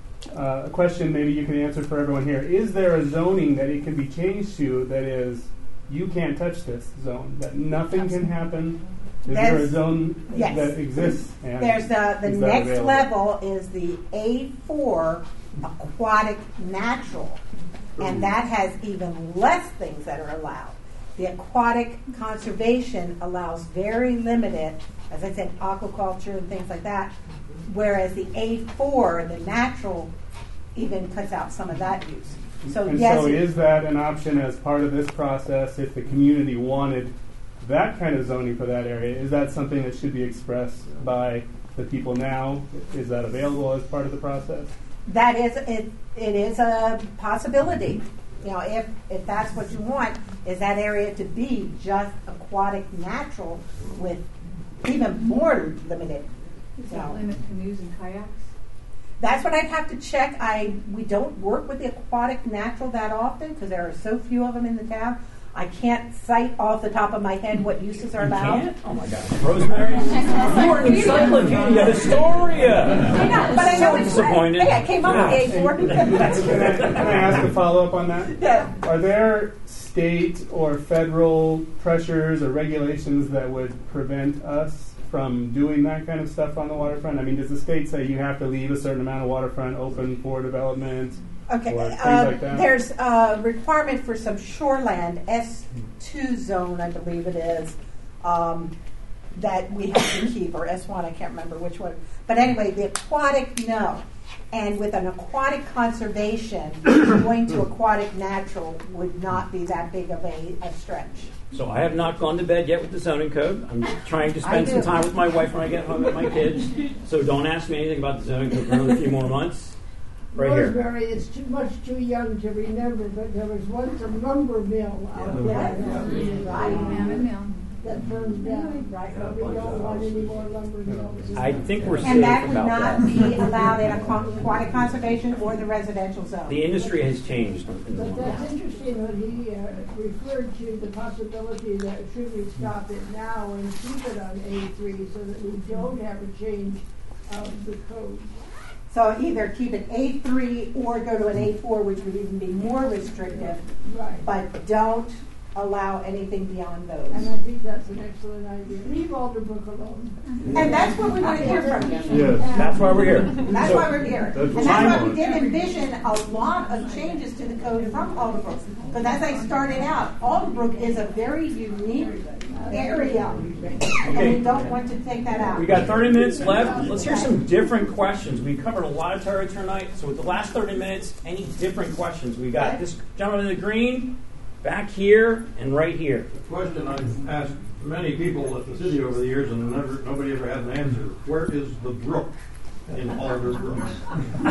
Uh, a question maybe you can answer for everyone here. Is there a zoning that it can be changed to that is, you can't touch this zone, that nothing can happen? Is There's, there a zone yes. that exists? And There's the, the is that next available? level is the A four aquatic natural, and that has even less things that are allowed. The aquatic conservation allows very limited, as I said, aquaculture and things like that, whereas the A four, the natural, even cuts out some of that use. So and yes, so is that an option as part of this process if the community wanted that kind of zoning for that area? Is that something that should be expressed by the people now? Is that available as part of the process? that is it. It is a possibility. You know, if if that's what you want, is that area to be just aquatic natural with even more limited. Does you that know. limit canoes and kayaks? That's what I'd have to check. I we don't work with the aquatic natural that often because there are so few of them in the town. I can't cite off the top of my head what uses are You allowed. can't? Oh my gosh, Rosemary, you are an encyclopedia of Astoria. I know, but I know So it's disappointed. Hey, I came up with A four. Can I, can I ask a follow-up on that? Yeah. Are there state or federal pressures or regulations that would prevent us from doing that kind of stuff on the waterfront? I mean, does the state say you have to leave a certain amount of waterfront open for development? Okay, or things uh, like that? there's a requirement for some shoreland, S two zone, I believe it is, um, that we have to keep, or S one, I can't remember which one. But anyway, the aquatic, no. And with an aquatic conservation, going to aquatic natural would not be that big of a, a stretch. So I have not gone to bed yet with the zoning code. I'm trying to spend I some do. time with my wife when I get home with my kids. So don't ask me anything about the zoning code for another few more months. Right here. Rosemary is too much too young to remember, but there was once a lumber mill out there. Right. Mammoth Mill. That burned down, right? But we don't want any more lumber mills. I think we're safe And that would about not that. be allowed in aqua- aquatic conservation or the residential zone. The industry has changed. in the But that's interesting when he uh, referred to the possibility that should we stop it now and keep it on A three so that we don't have a change of the code. So either keep an A three or go to an A four, which would even be more restrictive, Right. but don't allow anything beyond those. And I think that's an excellent idea. Leave Alderbrook alone. And that's what we want to hear from you. Yes, that's why we're here. That's So, why we're here. that's And that's why we timeline. did envision a lot of changes to the code from Alderbrook. Because as I started out, Alderbrook is a very unique area. And we don't want to take that out. We got thirty minutes left. Let's hear some different questions. We covered a lot of territory tonight. So with the last thirty minutes, any different questions? We got this gentleman in the green, back here, and right here. The question I've asked many people at the city over the years, and never, nobody ever had an answer. Where is the brook in Alderbrook? You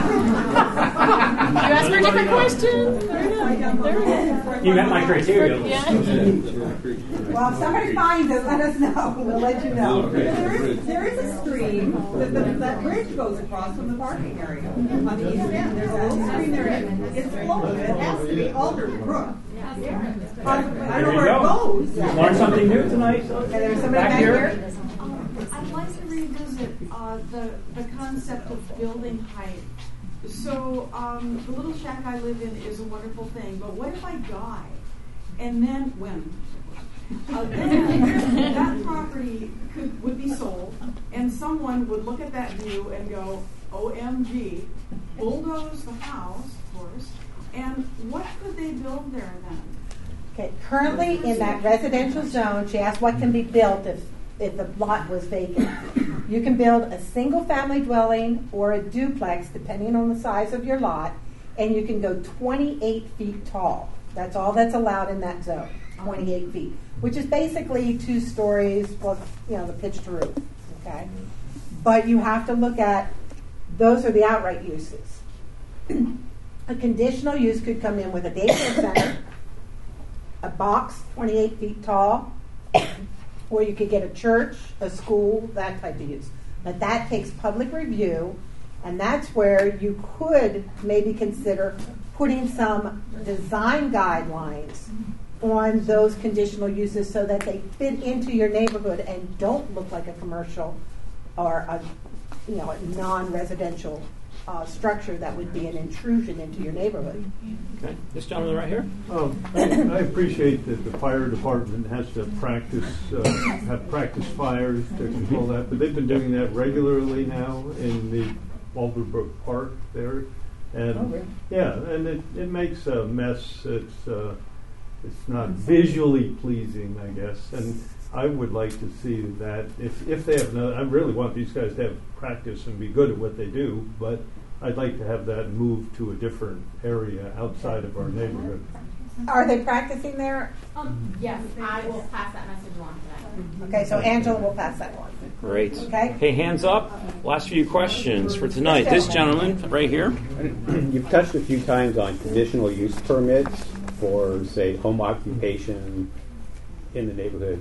asked for a different question. You met my criteria. Well, if somebody finds it, let us know. We'll let you know. There is, there is a stream that, that, that bridge goes across from the parking area. On the east end, there's a little stream there. It's flowing. It has to be Alderbrook. I don't know There you where it go. goes. Learned something new tonight. There's somebody Back back here. here. Um, I'd like to revisit uh, the, the concept of building height. So um, the little shack I live in is a wonderful thing, but what if I die? And then, when? Uh, then that property could, would be sold, and someone would look at that view and go, O M G, bulldoze the house, of course, and what could they build there then? Okay, currently in that residential zone, she asked what can be built if, if the lot was vacant. You can build a single-family dwelling or a duplex, depending on the size of your lot, and you can go twenty-eight feet tall. That's all that's allowed in that zone, twenty-eight feet, which is basically two stories plus, you know, the pitched roof, okay? But you have to look at, those are the outright uses. A conditional use could come in with a daycare center, a box twenty-eight feet tall, or you could get a church, a school, that type of use. But that takes public review, and that's where you could maybe consider putting some design guidelines on those conditional uses so that they fit into your neighborhood and don't look like a commercial or a, you know, a non-residential uh, structure that would be an intrusion into your neighborhood. Okay, this gentleman right here. Um, I, I appreciate that the fire department has to practice, uh, have practice fires to control that, but they've been doing that regularly now in the Alderbrook Park there, and oh, really? yeah, and it, it makes a mess. It's uh, it's not visually pleasing, I guess, and I would like to see that if if they have no, I really want these guys to have practice and be good at what they do, but I'd like to have that moved to a different area outside of our neighborhood. Are they practicing there? Um, yes, I will pass that message along to them. Okay, so Angela will pass that on. Great. Okay. Hey, hands up. Last few questions for tonight. This gentleman right here. You've touched a few times on conditional use permits for, say, home occupation in the neighborhood.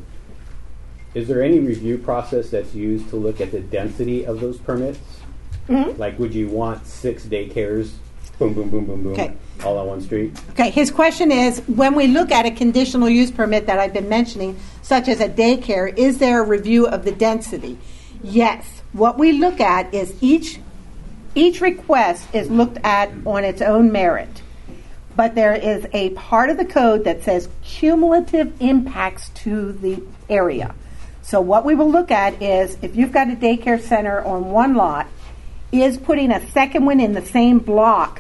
Is there any review process that's used to look at the density of those permits? Mm-hmm. Like, would you want six daycares, boom, boom, boom, boom, boom, okay. all on one street? Okay, his question is, when we look at a conditional use permit that I've been mentioning, such as a daycare, is there a review of the density? Yes. What we look at is each each request is looked at on its own merit. But there is a part of the code that says cumulative impacts to the area. So what we will look at is, if you've got a daycare center on one lot, is putting a second one in the same block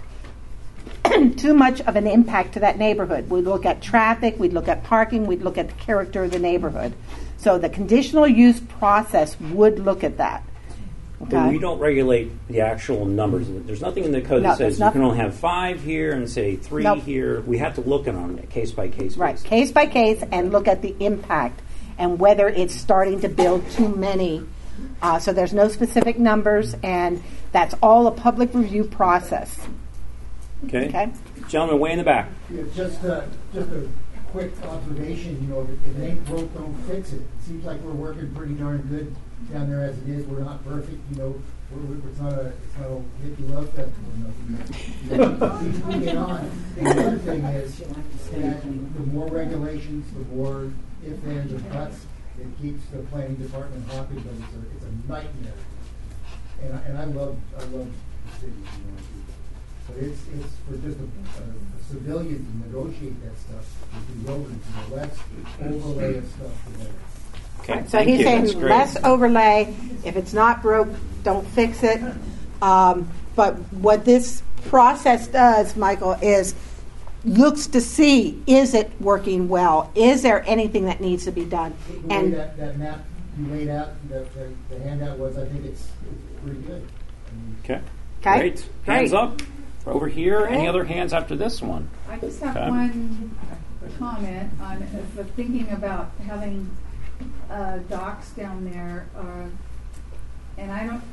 too much of an impact to that neighborhood? We'd look at traffic, we'd look at parking, we'd look at the character of the neighborhood. So the conditional use process would look at that. Okay? But we don't regulate the actual numbers. There's nothing in the code No, that says you nothing. can only have five here and say three Nope. here. We have to look at on a case by case Right, basis. case by case, and look at the impact and whether it's starting to build too many. Uh, so there's no specific numbers, and that's all a public review process. Okay. Okay. Gentleman way in the back. Yeah, just uh, just a quick observation. You know, if it ain't broke, don't fix it. It seems like we're working pretty darn good down there as it is. We're not perfect. You know, we're, we're, it's not a it's not a hippie love festival or nothing. You know, we get on. And the other thing is that the more regulations, the more ifs, ands, and buts. It keeps the planning department happy, but it's a it's a nightmare. And I, and I love I love the city. You know, but it's it's for just a, a, a civilian to negotiate that stuff with the Rovers and the West overlay of stuff together. Okay. So Thank he's you. saying That's great. less overlay. If it's not broke, don't fix it. Um, but what this process does, Michael, is looks to see, is it working well? Is there anything that needs to be done? The way And that, that map you laid out, the, the, the handout was, I think it's, it's pretty good. Okay. Okay. Great. Great. Hands up. Over here. Okay. Any other hands after this one? I just have Okay. one comment on if we're thinking about having uh, docks down there, uh, and I don't,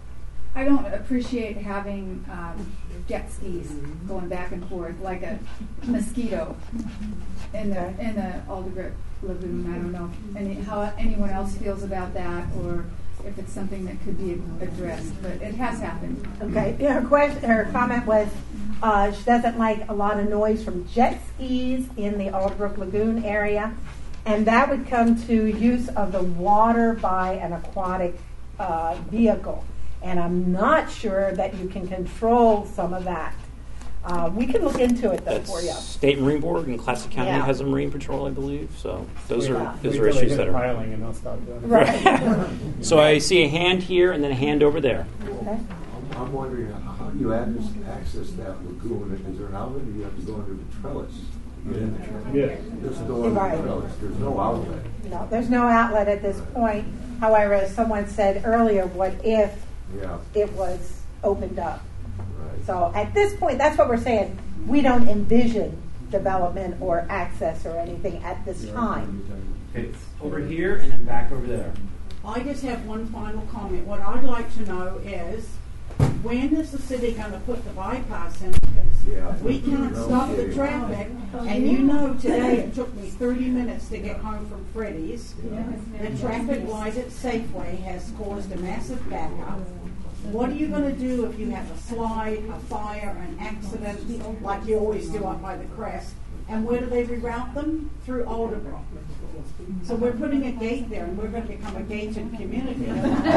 I don't appreciate having um, jet skis going back and forth like a mosquito in the in the Alderbrook Lagoon. I don't know any, how anyone else feels about that, or if it's something that could be addressed, but it has happened. okay, yeah, her question, her comment was uh, she doesn't like a lot of noise from jet skis in the Alderbrook Lagoon area, and that would come to use of the water by an aquatic uh, vehicle. And I'm not sure that you can control some of that. Uh, we can look into it though That's for you. State Marine Board and Classic County Yeah. has a Marine Patrol, I believe. So those Yeah. are those Wait are till they issues hit that a are piling and they'll stop doing it. Right. So I see a hand here and then a hand over there. Okay. I'm wondering, how do you access, access that lagoon? Is there an outlet, or do you have to go under the trellis to get in there? Yeah. Just go under Right. the trellis. There's no outlet. No, there's no outlet at this point. However, as someone said earlier, what if Yeah. it was opened up? Right. So at this point, that's what we're saying. We don't envision development or access or anything at this time. Okay. Over here and then back over there. I just have one final comment. What I'd like to know is, when is the city going to put the bypass in? Because we can't stop the traffic. And you know, today it took me thirty minutes to get home from Freddy's. The traffic light at Safeway has caused a massive backup. What are you going to do if you have a slide, a fire, an accident, like you always do up by the crest? And where do they reroute them? Through Alderbrook. So we're putting a gate there, and we're going to become a gated community.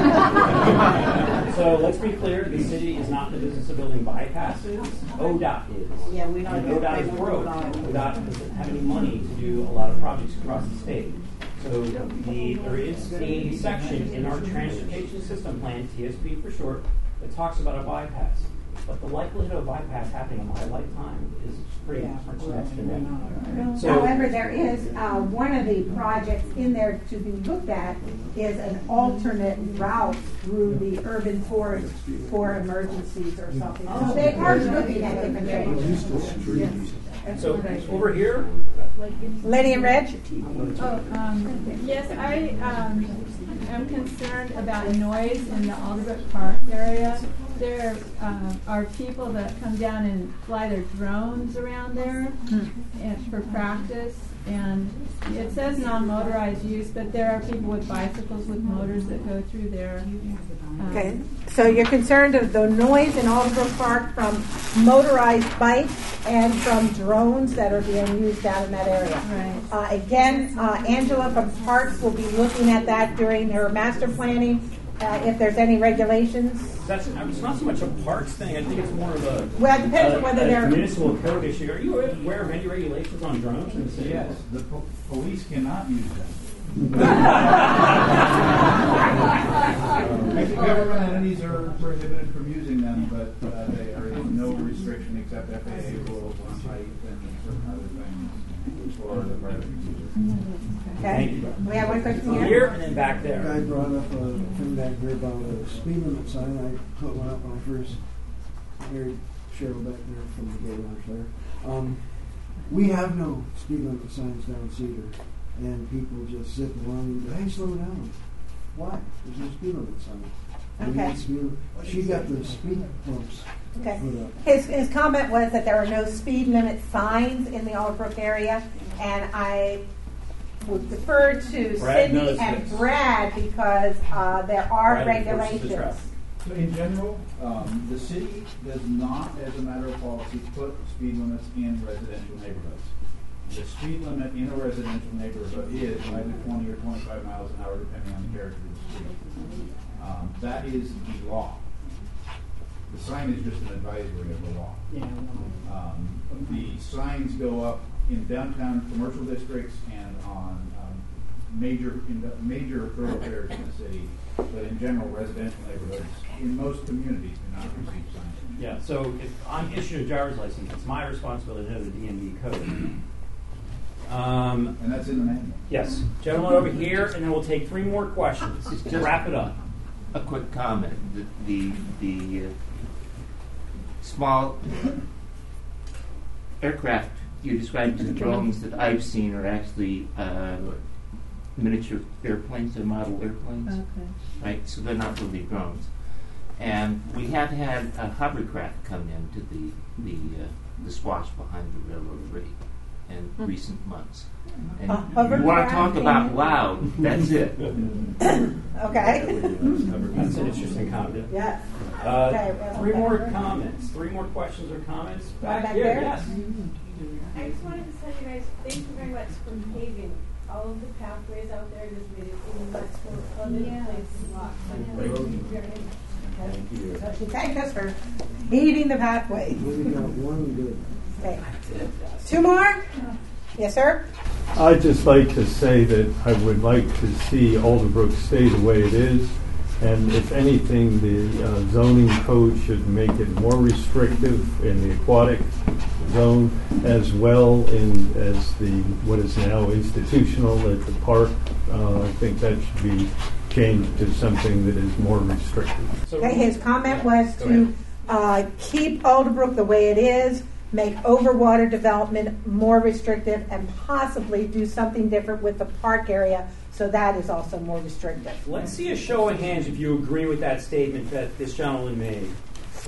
So let's be clear, the city is not in the business of building bypasses. O D O T is. Yeah, we know and that. O D O T is They broke. won't O D O T doesn't have any money to do a lot of projects across the state. So the, there is a section in our transportation system plan, T S P for short, that talks about a bypass. But the likelihood of a bypass happening in my lifetime is pretty Yeah. much less than that. So, However, there is uh, one of the projects in there to be looked at is an alternate route through the urban forest for emergencies or something. So they are looking at different things. so over here, Lenny and Reg? Oh, um, yes, I um, am concerned about noise in the Alderbrook Park area. There uh, are people that come down and fly their drones around there and for practice. And it says non-motorized use, but there are people with bicycles with motors that go through there. Um, Okay, so you're concerned of the noise in Alderbrook Park from motorized bikes and from drones that are being used out in that area. Right. Uh, again, uh, Angela from Parks will be looking at that during her master planning, uh, if there's any regulations. that's it's not so much a parks thing. I think it's more of a Well, it depends on a- whether a they're- municipal code issue. Are you aware of any regulations on drones in the city? Yes, the po- police cannot use them. Actually, government entities are prohibited from using them, but uh, there is no restriction except F A A rules on height and certain other things for the private users. Okay. We have one question here. Here and then back there. Guy brought up a thing back there about a speed limit sign. I put one up when I first married Cheryl back there from the gay lunch there. Um, we have no speed limit signs down Cedar, and people just sit along and go, "Hey, slow down." Why? There's no speed limit sign. We Okay. need speed limit- She got the speed bumps Okay. put up. His, his comment was that there are no speed limit signs in the Alderbrook area, and I would defer to Brad Cindy knows and this. Brad because uh, there are Brad enforces the regulations. traffic. So in general, um, the city does not, as a matter of policy, put speed limits in residential neighborhoods. The speed limit in a residential neighborhood is either twenty or twenty-five miles an hour, depending on the character of the street. Um, that is the law. The sign is just an advisory of the law. Um, the signs go up in downtown commercial districts and on um, major in the major thoroughfares in the city, but in general, residential neighborhoods in most communities do not receive signage. Yeah, so if I'm issued a driver's license, it's my responsibility to know the D M V code. Um, and that's in the manual. Yes. Gentleman over here, and then we'll take three more questions. Just Wrap it up. A quick comment. The the, the uh, small aircraft you described as drones that I've seen are actually uh, miniature airplanes. They're model airplanes. Okay. Right? So they're not really drones. And we have had a hovercraft come into the the uh, the swash behind the railroad bridge in Hmm. recent months. And A you want to hovercraft talk about came- loud? That's it. Okay. That's an interesting comment. Yes. Uh, Okay, well, three back more there. comments. Three more questions or comments. Back, back here. there? Yes. I just wanted to tell you guys, thank you very much for paving all of the pathways out there. This made it even much more fun Yeah. place to walk. So thank you very much. Thank you. So she thanked us for heating the pathway. We got one good. Okay. Two more? Yes, sir? I'd just like to say that I would like to see Alderbrook stay the way it is, and if anything, the uh, zoning code should make it more restrictive in the aquatic zone as well in as the what is now institutional at the park. Uh, I think that should be changed to something that is more restrictive. Okay, his comment was to uh, keep Alderbrook the way it is, make overwater development more restrictive, and possibly do something different with the park area so that is also more restrictive. Let's see a show of hands if you agree with that statement that this gentleman made.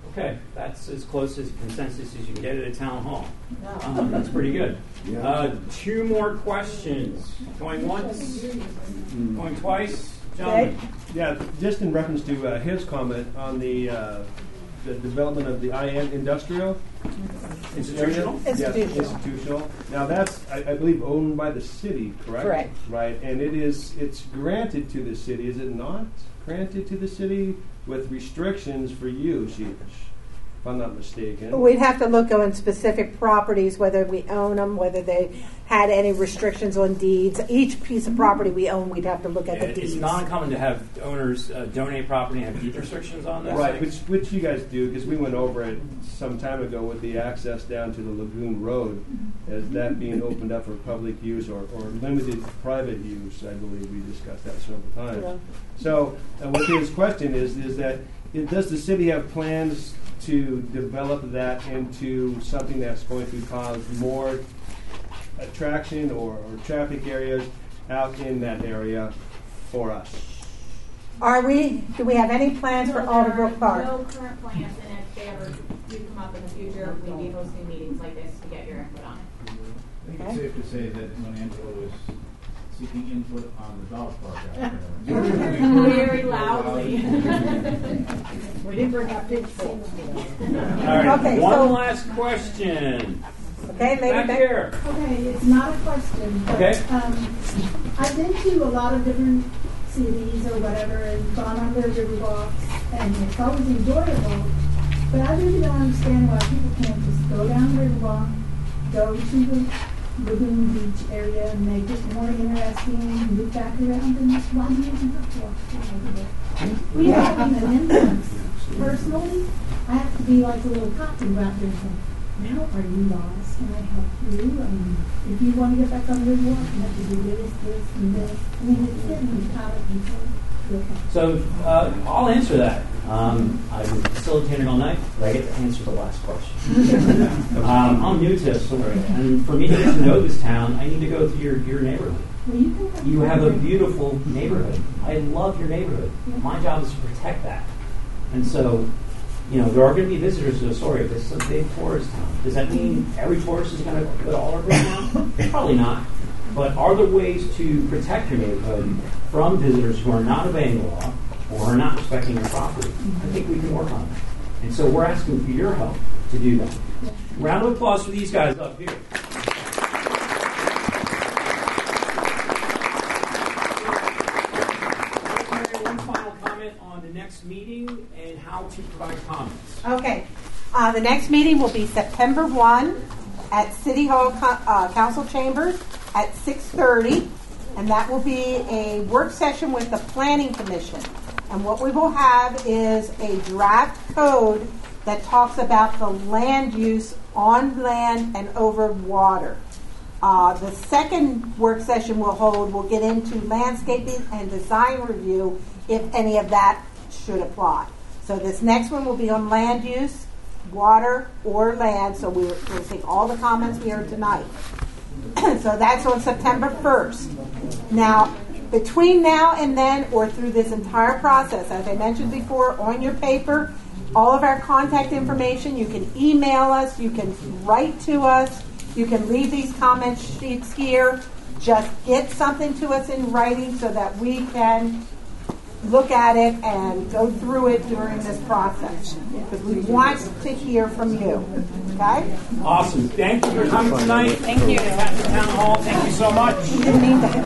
Okay, that's as close as consensus as you can get at a town hall. Um, that's pretty good. Uh, two more questions. Going once, going twice. Gentlemen. Yeah, just in reference to uh, his comment on the uh, the development of the I N industrial. Institutional? Area. Yes, Institutional. institutional. Now that's, I, I believe, owned by the city, correct? Correct. Right, and it is, it's granted to the city, is it not? Granted to the city with restrictions for use, if I'm not mistaken. We'd have to look on specific properties, whether we own them, whether they had any restrictions on deeds. Each piece of property we own, we'd have to look at Yeah, the deeds. it's not uncommon to have owners uh, donate property and have deed restrictions on this. Right, which, which you guys do, because we went over it some time ago with the access down to the Lagoon Road, as that being opened up for public use or, or limited private use. I believe we discussed that several times. Yeah. So uh, what his question is, is that it, does the city have plans to develop that into something that's going to cause more attraction or, or traffic areas out in that area for us? Are we, do we have any plans No, for there Alderbrook are Park? No current plans, and if they ever do come up in the future, we'd be hosting meetings like this to get your input on it. I think it's safe to say that when Angela was seeking input on the dog park out there, Very loudly. We didn't bring up big All right, Okay, one so- last question. Okay, maybe Back back- here. Okay, it's not a question. But, Okay. Um, I've been to a lot of different cities or whatever and gone on their river walks, and it's always enjoyable. But I really don't understand why people can't just go down the river walk, go to the Lagoon Beach area, and make it more interesting, and look back around, and just why do you have to walk over there? We have an influence. Personally, I have to be like a little cop and go out there and say, now, are you lost? Can I help you? I mean, if you want to get back on the walk, you have to do this, this, and this. I mean, it's getting out of control. So uh, I'll answer that. Um, I've been facilitating all night, but I get to answer the last question. um, I'm new to Astoria, and for me to get to know this town, I need to go through your, your neighborhood. Well, you, can have You have a beautiful neighborhood. I love your neighborhood. My job is to protect that. And so, you know, there are going to be visitors to Astoria. This is a big tourist town. Does that mean every tourist is going to go to Alderbrook now? Probably not. But are there ways to protect your neighborhood from visitors who are not obeying the law or are not respecting your property? I think we can work on that. And so we're asking for your help to do that. Round of applause for these guys up here. One final comment on the next meeting and how to provide comments. Okay. Uh, the next meeting will be September first at City Hall Co- uh, Council Chambers at six thirty, and that will be a work session with the Planning Commission. And what we will have is a draft code that talks about the land use on land and over water. Uh, the second work session we'll hold will get into landscaping and design review, if any of that should apply. So this next one will be on land use, water, or land. So we're, we'll take all the comments we heard tonight. So that's on September first. Now, between now and then, or through this entire process, as I mentioned before, on your paper, all of our contact information, you can email us, you can write to us, you can leave these comment sheets here. Just get something to us in writing so that we can look at it and go through it during this process. Because we want to hear from you. Okay? Awesome. Thank you for coming tonight. Thank you. At the town hall. Thank you so much. We didn't mean to.